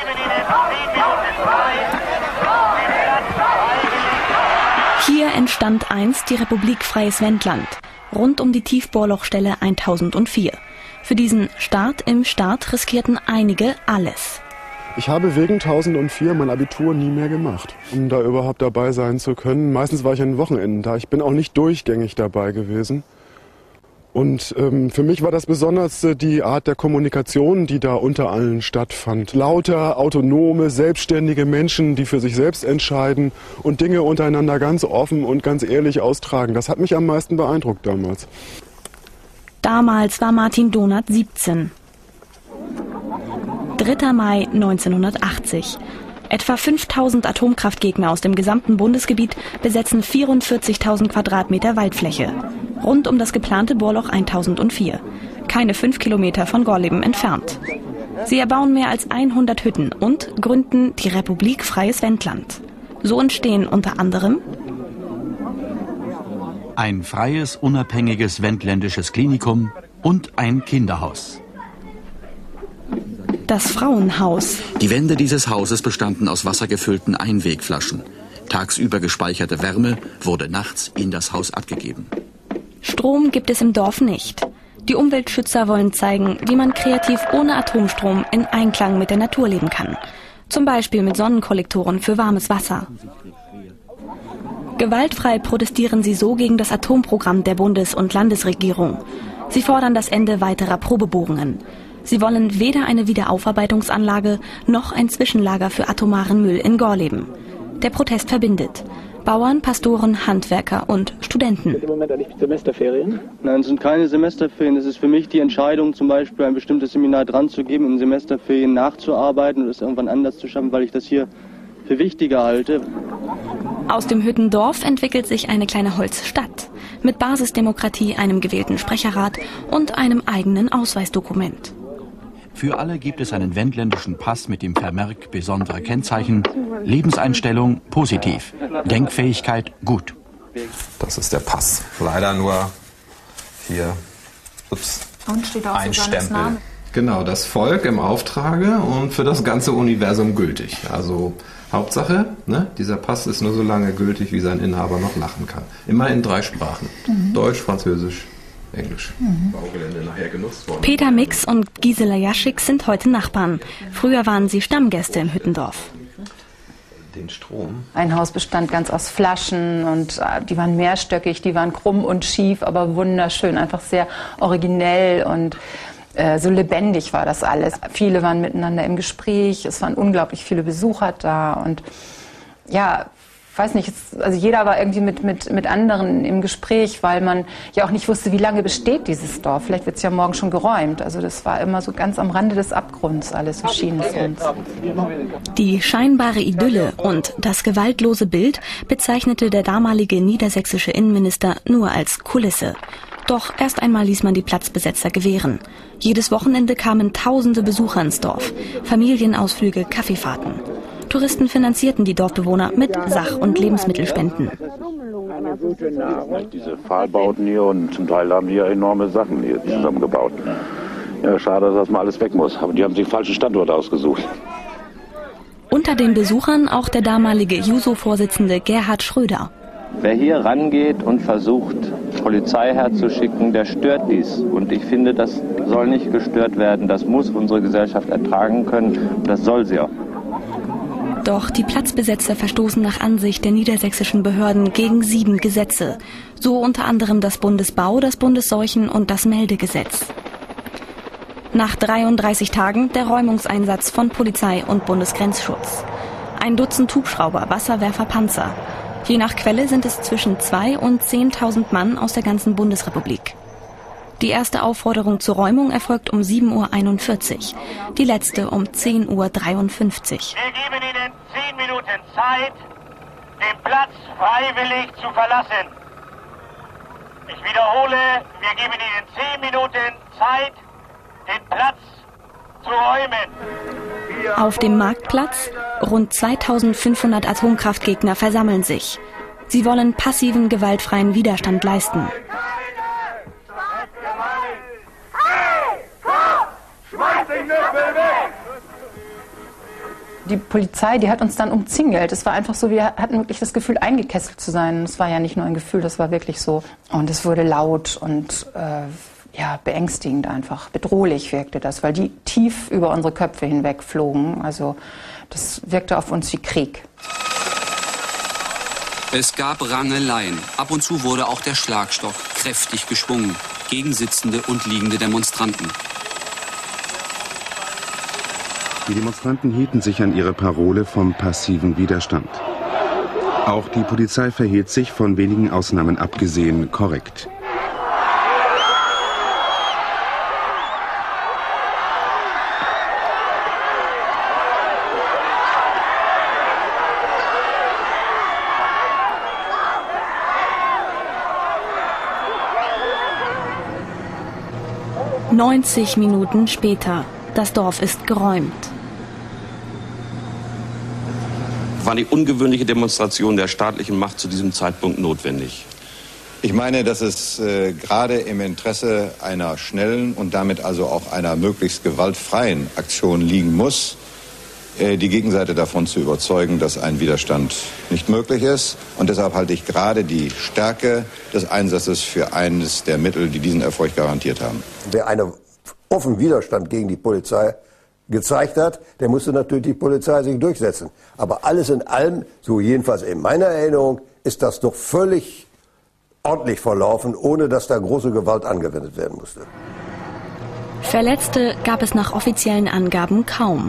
Hier entstand einst die Republik Freies Wendland, rund um die Tiefbohrlochstelle 1004. Für diesen Start im Staat riskierten einige alles. Ich habe wegen 1004 mein Abitur nie mehr gemacht, um da überhaupt dabei sein zu können. Meistens war ich an den Wochenenden da. Ich bin auch nicht durchgängig dabei gewesen. Und für mich war das Besonderste die Art der Kommunikation, die da unter allen stattfand. Lauter, autonome, selbstständige Menschen, die für sich selbst entscheiden und Dinge untereinander ganz offen und ganz ehrlich austragen. Das hat mich am meisten beeindruckt damals. Damals war Martin Donath 17. 3. Mai 1980. Etwa 5000 Atomkraftgegner aus dem gesamten Bundesgebiet besetzen 44.000 Quadratmeter Waldfläche. Rund um das geplante Bohrloch 1004. Keine 5 Kilometer von Gorleben entfernt. Sie erbauen mehr als 100 Hütten und gründen die Republik Freies Wendland. So entstehen unter anderem ein freies, unabhängiges wendländisches Klinikum und ein Kinderhaus. Das Frauenhaus. Die Wände dieses Hauses bestanden aus wassergefüllten Einwegflaschen. Tagsüber gespeicherte Wärme wurde nachts in das Haus abgegeben. Strom gibt es im Dorf nicht. Die Umweltschützer wollen zeigen, wie man kreativ ohne Atomstrom in Einklang mit der Natur leben kann. Zum Beispiel mit Sonnenkollektoren für warmes Wasser. Gewaltfrei protestieren sie so gegen das Atomprogramm der Bundes- und Landesregierung. Sie fordern das Ende weiterer Probebohrungen. Sie wollen weder eine Wiederaufarbeitungsanlage noch ein Zwischenlager für atomaren Müll in Gorleben. Der Protest verbindet Bauern, Pastoren, Handwerker und Studenten. Im Moment eigentlich Semesterferien? Nein, es sind keine Semesterferien. Es ist für mich die Entscheidung, zum Beispiel ein bestimmtes Seminar dran zu geben, in Semesterferien nachzuarbeiten und es irgendwann anders zu schaffen, weil ich das hier für wichtiger halte. Aus dem Hüttendorf entwickelt sich eine kleine Holzstadt mit Basisdemokratie, einem gewählten Sprecherrat und einem eigenen Ausweisdokument. Für alle gibt es einen wendländischen Pass mit dem Vermerk besonderer Kennzeichen. Lebenseinstellung positiv, Denkfähigkeit gut. Das ist der Pass. Leider nur hier Und steht auch ein Stempel. Name. Genau, das Volk im Auftrage und für das ganze Universum gültig. Also Hauptsache, ne, dieser Pass ist nur so lange gültig, wie sein Inhaber noch lachen kann. Immer in 3 Sprachen. Deutsch, Französisch, Englisch. Baugelände nachher genutzt worden. Peter Mix und Gisela Jaschik sind heute Nachbarn. Früher waren sie Stammgäste im Hüttendorf. Den Strom. Ein Haus bestand ganz aus Flaschen und die waren mehrstöckig, die waren krumm und schief, aber wunderschön, einfach sehr originell und So lebendig war das alles. Viele waren miteinander im Gespräch, es waren unglaublich viele Besucher da und ja, weiß nicht, also jeder war irgendwie mit anderen im Gespräch, weil man ja auch nicht wusste, wie lange besteht dieses Dorf. Vielleicht wird es ja morgen schon geräumt. Also das war immer so ganz am Rande des Abgrunds alles, so schien es uns. Die scheinbare Idylle und das gewaltlose Bild bezeichnete der damalige niedersächsische Innenminister nur als Kulisse. Doch erst einmal ließ man die Platzbesetzer gewähren. Jedes Wochenende kamen tausende Besucher ins Dorf. Familienausflüge, Kaffeefahrten. Touristen finanzierten die Dorfbewohner mit Sach- und Lebensmittelspenden. Diese Pfahlbauten hier und zum Teil haben die ja enorme Sachen hier zusammengebaut. Ja, schade, dass das mal alles weg muss. Aber die haben sich den falschen Standort ausgesucht. Unter den Besuchern auch der damalige Juso-Vorsitzende Gerhard Schröder. Wer hier rangeht und versucht, Polizei herzuschicken, der stört dies. Und ich finde, das soll nicht gestört werden. Das muss unsere Gesellschaft ertragen können. Und das soll sie auch. Doch die Platzbesetzer verstoßen nach Ansicht der niedersächsischen Behörden gegen 7 Gesetze. So unter anderem das Bundesbau-, das Bundesseuchen- und das Meldegesetz. Nach 33 Tagen der Räumungseinsatz von Polizei und Bundesgrenzschutz. 1 Dutzend Hubschrauber, Wasserwerfer, Panzer. Je nach Quelle sind es zwischen 2.000 und 10.000 Mann aus der ganzen Bundesrepublik. Die erste Aufforderung zur Räumung erfolgt um 7.41 Uhr, die letzte um 10.53 Uhr. Wir geben Ihnen 10 Minuten Zeit, den Platz freiwillig zu verlassen. Ich wiederhole, wir geben Ihnen 10 Minuten Zeit, den Platz zu räumen. Auf dem Marktplatz rund 2.500 Atomkraftgegner versammeln sich. Sie wollen passiven, gewaltfreien Widerstand leisten. Die Polizei, die hat uns dann umzingelt. Es war einfach so, wir hatten wirklich das Gefühl, eingekesselt zu sein. Es war ja nicht nur ein Gefühl, das war wirklich so. Und es wurde laut und beängstigend einfach. Bedrohlich wirkte das, weil die tief über unsere Köpfe hinweg flogen. Also das wirkte auf uns wie Krieg. Es gab Rangeleien. Ab und zu wurde auch der Schlagstock kräftig geschwungen gegen sitzende und liegende Demonstranten. Die Demonstranten hielten sich an ihre Parole vom passiven Widerstand. Auch die Polizei verhielt sich, von wenigen Ausnahmen abgesehen, korrekt. ...90 Minuten später. Das Dorf ist geräumt. War die ungewöhnliche Demonstration der staatlichen Macht zu diesem Zeitpunkt notwendig? Ich meine, dass es gerade im Interesse einer schnellen und damit also auch einer möglichst gewaltfreien Aktion liegen muss, die Gegenseite davon zu überzeugen, dass ein Widerstand nicht möglich ist. Und deshalb halte ich gerade die Stärke des Einsatzes für eines der Mittel, die diesen Erfolg garantiert haben. Wer einen offenen Widerstand gegen die Polizei gezeigt hat, der musste natürlich die Polizei sich durchsetzen. Aber alles in allem, so jedenfalls in meiner Erinnerung, ist das doch völlig ordentlich verlaufen, ohne dass da große Gewalt angewendet werden musste. Verletzte gab es nach offiziellen Angaben kaum.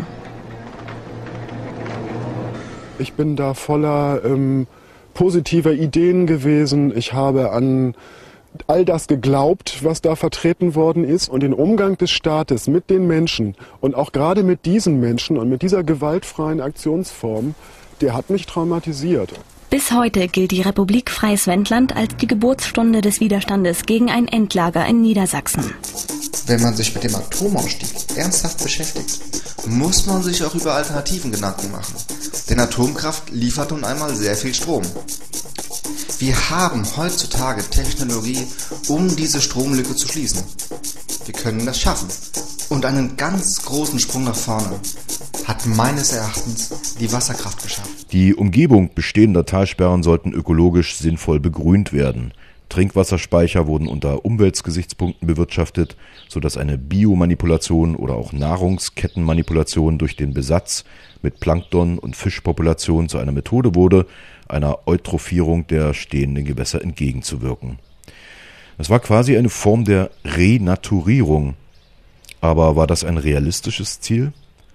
Ich bin da voller positiver Ideen gewesen. Ich habe an all das geglaubt, was da vertreten worden ist, und den Umgang des Staates mit den Menschen und auch gerade mit diesen Menschen und mit dieser gewaltfreien Aktionsform, der hat mich traumatisiert. Bis heute gilt die Republik Freies Wendland als die Geburtsstunde des Widerstandes gegen ein Endlager in Niedersachsen. Wenn man sich mit dem Atomausstieg ernsthaft beschäftigt, muss man sich auch über Alternativen Gedanken machen. Denn Atomkraft liefert nun einmal sehr viel Strom. Wir haben heutzutage Technologie, um diese Stromlücke zu schließen. Wir können das schaffen. Und einen ganz großen Sprung nach vorne hat meines Erachtens die Wasserkraft geschafft. Die Umgebung bestehender Talsperren sollten ökologisch sinnvoll begrünt werden. Trinkwasserspeicher wurden unter Umweltgesichtspunkten bewirtschaftet, sodass eine Biomanipulation oder auch Nahrungskettenmanipulation durch den Besatz mit Plankton- und Fischpopulationen zu einer Methode wurde, einer Eutrophierung der stehenden Gewässer entgegenzuwirken. Es war quasi eine Form der Renaturierung. Aber war das ein realistisches Ziel?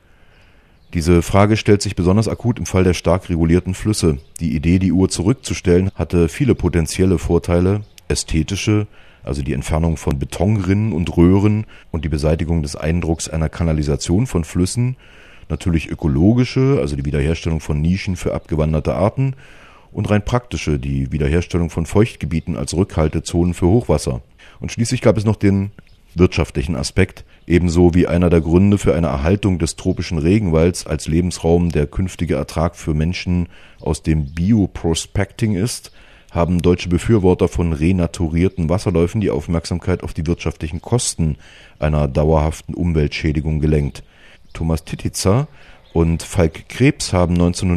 Diese Frage stellt sich besonders akut im Fall der stark regulierten Flüsse. Die Idee, die Uhr zurückzustellen, hatte viele potenzielle Vorteile, ästhetische, also die Entfernung von Betonrinnen und Röhren und die Beseitigung des Eindrucks einer Kanalisation von Flüssen, natürlich ökologische, also die Wiederherstellung von Nischen für abgewanderte Arten, und rein praktische, die Wiederherstellung von Feuchtgebieten als Rückhaltezonen für Hochwasser. Und schließlich gab es noch den wirtschaftlichen Aspekt, ebenso wie einer der Gründe für eine Erhaltung des tropischen Regenwalds als Lebensraum der künftige Ertrag für Menschen aus dem Bioprospecting ist, haben deutsche Befürworter von renaturierten Wasserläufen die Aufmerksamkeit auf die wirtschaftlichen Kosten einer dauerhaften Umweltschädigung gelenkt. Thomas Tititzer und Falk Krebs haben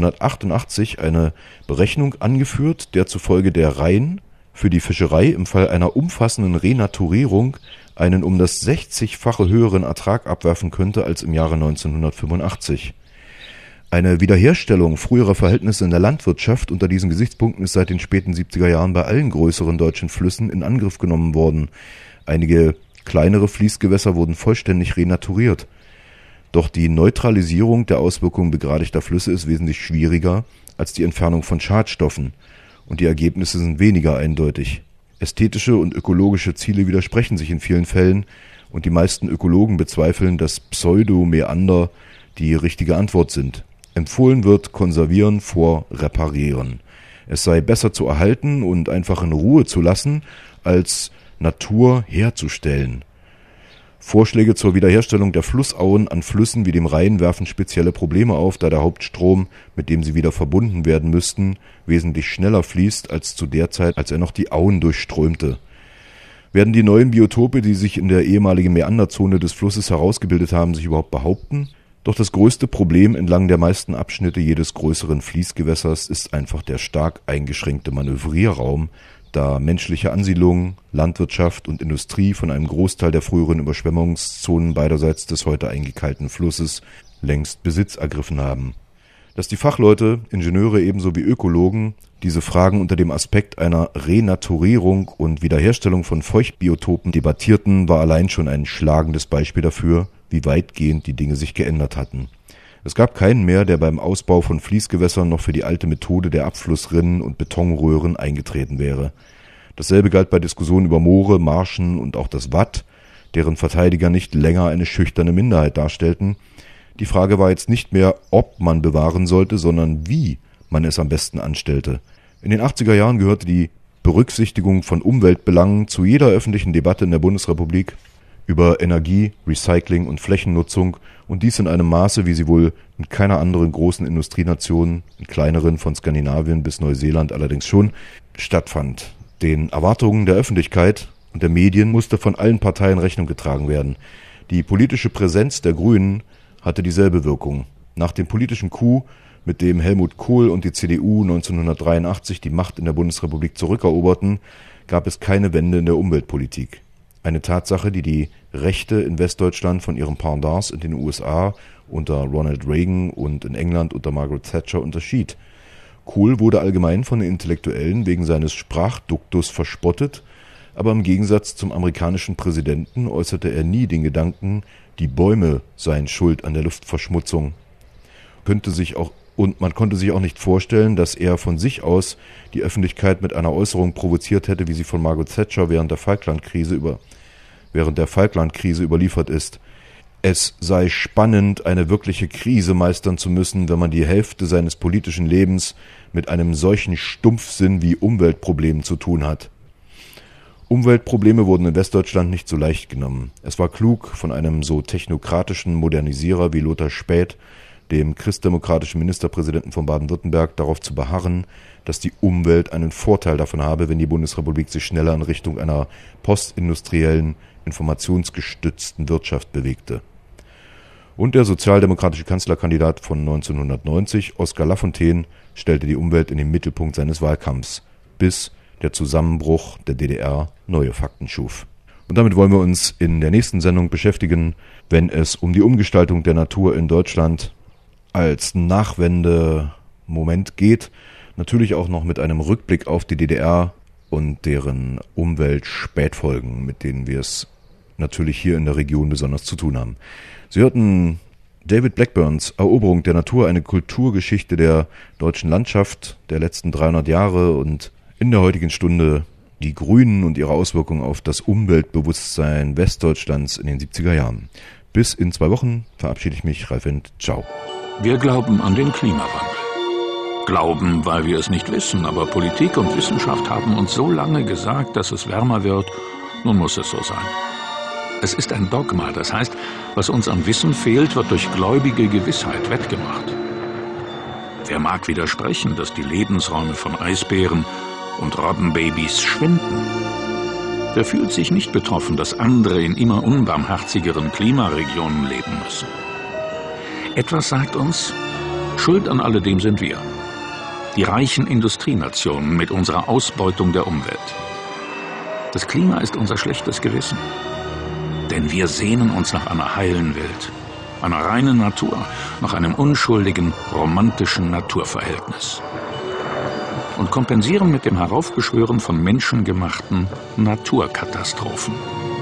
1988 eine Berechnung angeführt, der zufolge der Rhein für die Fischerei im Fall einer umfassenden Renaturierung einen um das 60-fache höheren Ertrag abwerfen könnte als im Jahre 1985. Eine Wiederherstellung früherer Verhältnisse in der Landwirtschaft unter diesen Gesichtspunkten ist seit den späten 70er Jahren bei allen größeren deutschen Flüssen in Angriff genommen worden. Einige kleinere Fließgewässer wurden vollständig renaturiert. Doch die Neutralisierung der Auswirkungen begradigter Flüsse ist wesentlich schwieriger als die Entfernung von Schadstoffen. Und die Ergebnisse sind weniger eindeutig. Ästhetische und ökologische Ziele widersprechen sich in vielen Fällen und die meisten Ökologen bezweifeln, dass Pseudo-Meander die richtige Antwort sind. Empfohlen wird Konservieren vor Reparieren. Es sei besser zu erhalten und einfach in Ruhe zu lassen, als Natur herzustellen. Vorschläge zur Wiederherstellung der Flussauen an Flüssen wie dem Rhein werfen spezielle Probleme auf, da der Hauptstrom, mit dem sie wieder verbunden werden müssten, wesentlich schneller fließt als zu der Zeit, als er noch die Auen durchströmte. Werden die neuen Biotope, die sich in der ehemaligen Mäanderzone des Flusses herausgebildet haben, sich überhaupt behaupten? Doch das größte Problem entlang der meisten Abschnitte jedes größeren Fließgewässers ist einfach der stark eingeschränkte Manövrierraum, da menschliche Ansiedlungen, Landwirtschaft und Industrie von einem Großteil der früheren Überschwemmungszonen beiderseits des heute eingekeilten Flusses längst Besitz ergriffen haben. Dass die Fachleute, Ingenieure ebenso wie Ökologen, diese Fragen unter dem Aspekt einer Renaturierung und Wiederherstellung von Feuchtbiotopen debattierten, war allein schon ein schlagendes Beispiel dafür, wie weitgehend die Dinge sich geändert hatten. Es gab keinen mehr, der beim Ausbau von Fließgewässern noch für die alte Methode der Abflussrinnen und Betonröhren eingetreten wäre. Dasselbe galt bei Diskussionen über Moore, Marschen und auch das Watt, deren Verteidiger nicht länger eine schüchterne Minderheit darstellten. Die Frage war jetzt nicht mehr, ob man bewahren sollte, sondern wie man es am besten anstellte. In den 80er Jahren gehörte die Berücksichtigung von Umweltbelangen zu jeder öffentlichen Debatte in der Bundesrepublik über Energie, Recycling und Flächennutzung und dies in einem Maße, wie sie wohl in keiner anderen großen Industrienation, in kleineren von Skandinavien bis Neuseeland allerdings schon, stattfand. Den Erwartungen der Öffentlichkeit und der Medien musste von allen Parteien Rechnung getragen werden. Die politische Präsenz der Grünen hatte dieselbe Wirkung. Nach dem politischen Coup, mit dem Helmut Kohl und die CDU 1983 die Macht in der Bundesrepublik zurückeroberten, gab es keine Wende in der Umweltpolitik. Eine Tatsache, die die Rechte in Westdeutschland von ihren Pendants in den USA unter Ronald Reagan und in England unter Margaret Thatcher unterschied. Kohl wurde allgemein von den Intellektuellen wegen seines Sprachduktus verspottet, aber im Gegensatz zum amerikanischen Präsidenten äußerte er nie den Gedanken, die Bäume seien schuld an der Luftverschmutzung. Man konnte sich auch nicht vorstellen, dass er von sich aus die Öffentlichkeit mit einer Äußerung provoziert hätte, wie sie von Margaret Thatcher während der Falklandkrise überliefert ist. Es sei spannend, eine wirkliche Krise meistern zu müssen, wenn man die Hälfte seines politischen Lebens mit einem solchen Stumpfsinn wie Umweltproblemen zu tun hat. Umweltprobleme wurden in Westdeutschland nicht so leicht genommen. Es war klug, von einem so technokratischen Modernisierer wie Lothar Späth, dem christdemokratischen Ministerpräsidenten von Baden-Württemberg, darauf zu beharren, dass die Umwelt einen Vorteil davon habe, wenn die Bundesrepublik sich schneller in Richtung einer postindustriellen, informationsgestützten Wirtschaft bewegte. Und der sozialdemokratische Kanzlerkandidat von 1990, Oskar Lafontaine, stellte die Umwelt in den Mittelpunkt seines Wahlkampfs, bis der Zusammenbruch der DDR neue Fakten schuf. Und damit wollen wir uns in der nächsten Sendung beschäftigen, wenn es um die Umgestaltung der Natur in Deutschland als Nachwendemoment geht. Natürlich auch noch mit einem Rückblick auf die DDR und deren Umweltspätfolgen, mit denen wir es natürlich hier in der Region besonders zu tun haben. Sie hörten David Blackburns Eroberung der Natur, eine Kulturgeschichte der deutschen Landschaft der letzten 300 Jahre und in der heutigen Stunde die Grünen und ihre Auswirkungen auf das Umweltbewusstsein Westdeutschlands in den 70er Jahren. Bis in 2 Wochen verabschiede ich mich, Ralf Wendt. Ciao. Wir glauben an den Klimawandel. Glauben, weil wir es nicht wissen, aber Politik und Wissenschaft haben uns so lange gesagt, dass es wärmer wird, nun muss es so sein. Es ist ein Dogma, das heißt, was uns an Wissen fehlt, wird durch gläubige Gewissheit wettgemacht. Wer mag widersprechen, dass die Lebensräume von Eisbären und Robbenbabys schwinden? Wer fühlt sich nicht betroffen, dass andere in immer unbarmherzigeren Klimaregionen leben müssen? Etwas sagt uns, schuld an alledem sind wir. Die reichen Industrienationen mit unserer Ausbeutung der Umwelt. Das Klima ist unser schlechtes Gewissen. Denn wir sehnen uns nach einer heilen Welt, einer reinen Natur, nach einem unschuldigen, romantischen Naturverhältnis. Und kompensieren mit dem Heraufbeschwören von menschengemachten Naturkatastrophen.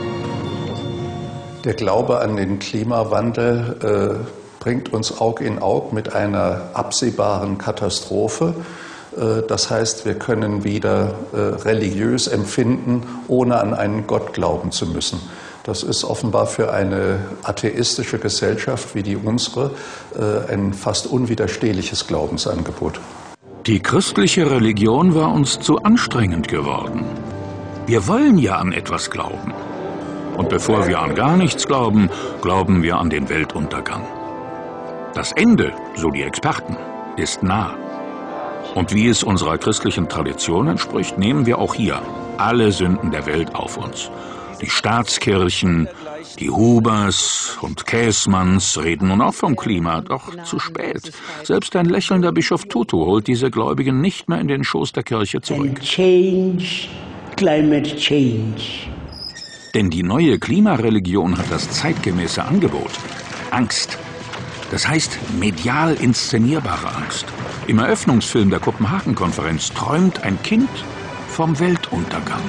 Der Glaube an den Klimawandel bringt uns Aug in Aug mit einer absehbaren Katastrophe. Das heißt, wir können wieder religiös empfinden, ohne an einen Gott glauben zu müssen. Das ist offenbar für eine atheistische Gesellschaft wie die unsere ein fast unwiderstehliches Glaubensangebot. Die christliche Religion war uns zu anstrengend geworden. Wir wollen ja an etwas glauben. Und bevor wir an gar nichts glauben, glauben wir an den Weltuntergang. Das Ende, so die Experten, ist nah. Und wie es unserer christlichen Tradition entspricht, nehmen wir auch hier alle Sünden der Welt auf uns. Die Staatskirchen, die Hubers und Käßmanns reden nun auch vom Klima, doch zu spät. Selbst ein lächelnder Bischof Tutu holt diese Gläubigen nicht mehr in den Schoß der Kirche zurück. Climate change. Denn die neue Klimareligion hat das zeitgemäße Angebot: Angst. Das heißt medial inszenierbare Angst. Im Eröffnungsfilm der Kopenhagen-Konferenz träumt ein Kind vom Weltuntergang.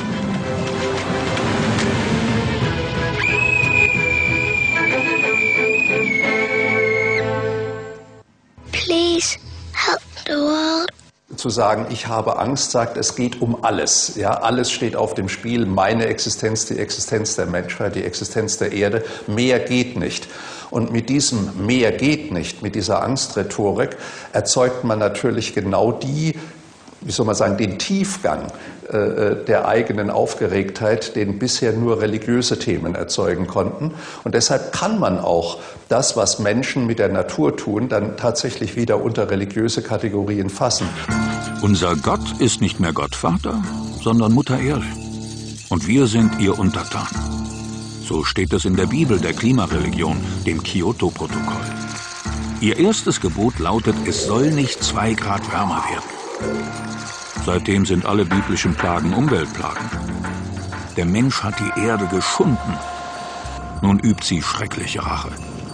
Please help the world. Zu sagen, ich habe Angst, sagt, es geht um alles. Ja, alles steht auf dem Spiel. Meine Existenz, die Existenz der Menschheit, die Existenz der Erde. Mehr geht nicht. Und mit diesem Mehr geht nicht, mit dieser Angstrhetorik, erzeugt man natürlich genau die, wie soll man sagen, den Tiefgang der eigenen Aufgeregtheit, den bisher nur religiöse Themen erzeugen konnten. Und deshalb kann man auch das, was Menschen mit der Natur tun, dann tatsächlich wieder unter religiöse Kategorien fassen. Unser Gott ist nicht mehr Gottvater, sondern Mutter Erde. Und wir sind ihr Untertan. So steht es in der Bibel der Klimareligion, dem Kyoto-Protokoll. Ihr erstes Gebot lautet, es soll nicht 2 Grad wärmer werden. Seitdem sind alle biblischen Plagen Umweltplagen. Der Mensch hat die Erde geschunden. Nun übt sie schreckliche Rache.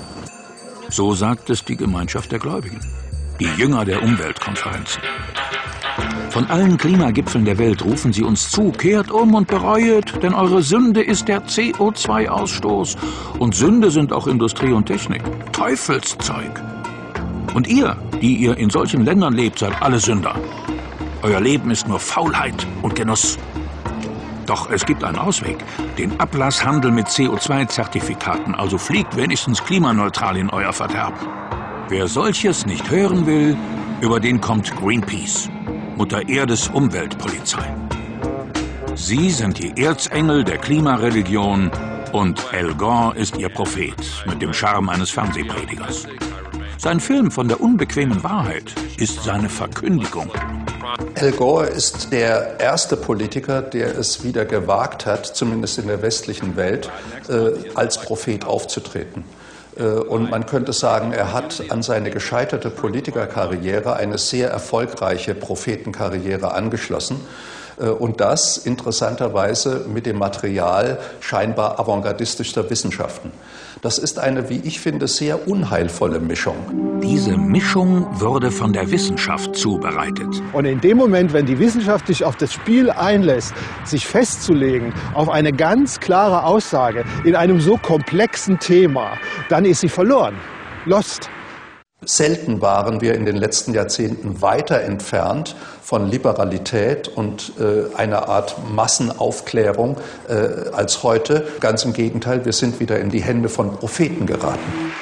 So sagt es die Gemeinschaft der Gläubigen, die Jünger der Umweltkonferenzen. Von allen Klimagipfeln der Welt rufen sie uns zu, kehrt um und bereuet, denn eure Sünde ist der CO2-Ausstoß. Und Sünde sind auch Industrie und Technik. Teufelszeug. Und ihr, die ihr in solchen Ländern lebt, seid alle Sünder. Euer Leben ist nur Faulheit und Genuss. Doch es gibt einen Ausweg, den Ablasshandel mit CO2-Zertifikaten, also fliegt wenigstens klimaneutral in euer Verderben. Wer solches nicht hören will, über den kommt Greenpeace, Mutter Erdes Umweltpolizei. Sie sind die Erzengel der Klimareligion und Al Gore ist ihr Prophet mit dem Charme eines Fernsehpredigers. Sein Film von der unbequemen Wahrheit ist seine Verkündigung. Al Gore ist der erste Politiker, der es wieder gewagt hat, zumindest in der westlichen Welt, als Prophet aufzutreten. Und man könnte sagen, er hat an seine gescheiterte Politikerkarriere eine sehr erfolgreiche Prophetenkarriere angeschlossen. Und das interessanterweise mit dem Material scheinbar avantgardistischer Wissenschaften. Das ist eine, wie ich finde, sehr unheilvolle Mischung. Diese Mischung wurde von der Wissenschaft zubereitet. Und in dem Moment, wenn die Wissenschaft sich auf das Spiel einlässt, sich festzulegen auf eine ganz klare Aussage in einem so komplexen Thema, dann ist sie verloren. Lost. Selten waren wir in den letzten Jahrzehnten weiter entfernt von Liberalität und einer Art Massenaufklärung als heute. Ganz im Gegenteil, wir sind wieder in die Hände von Propheten geraten.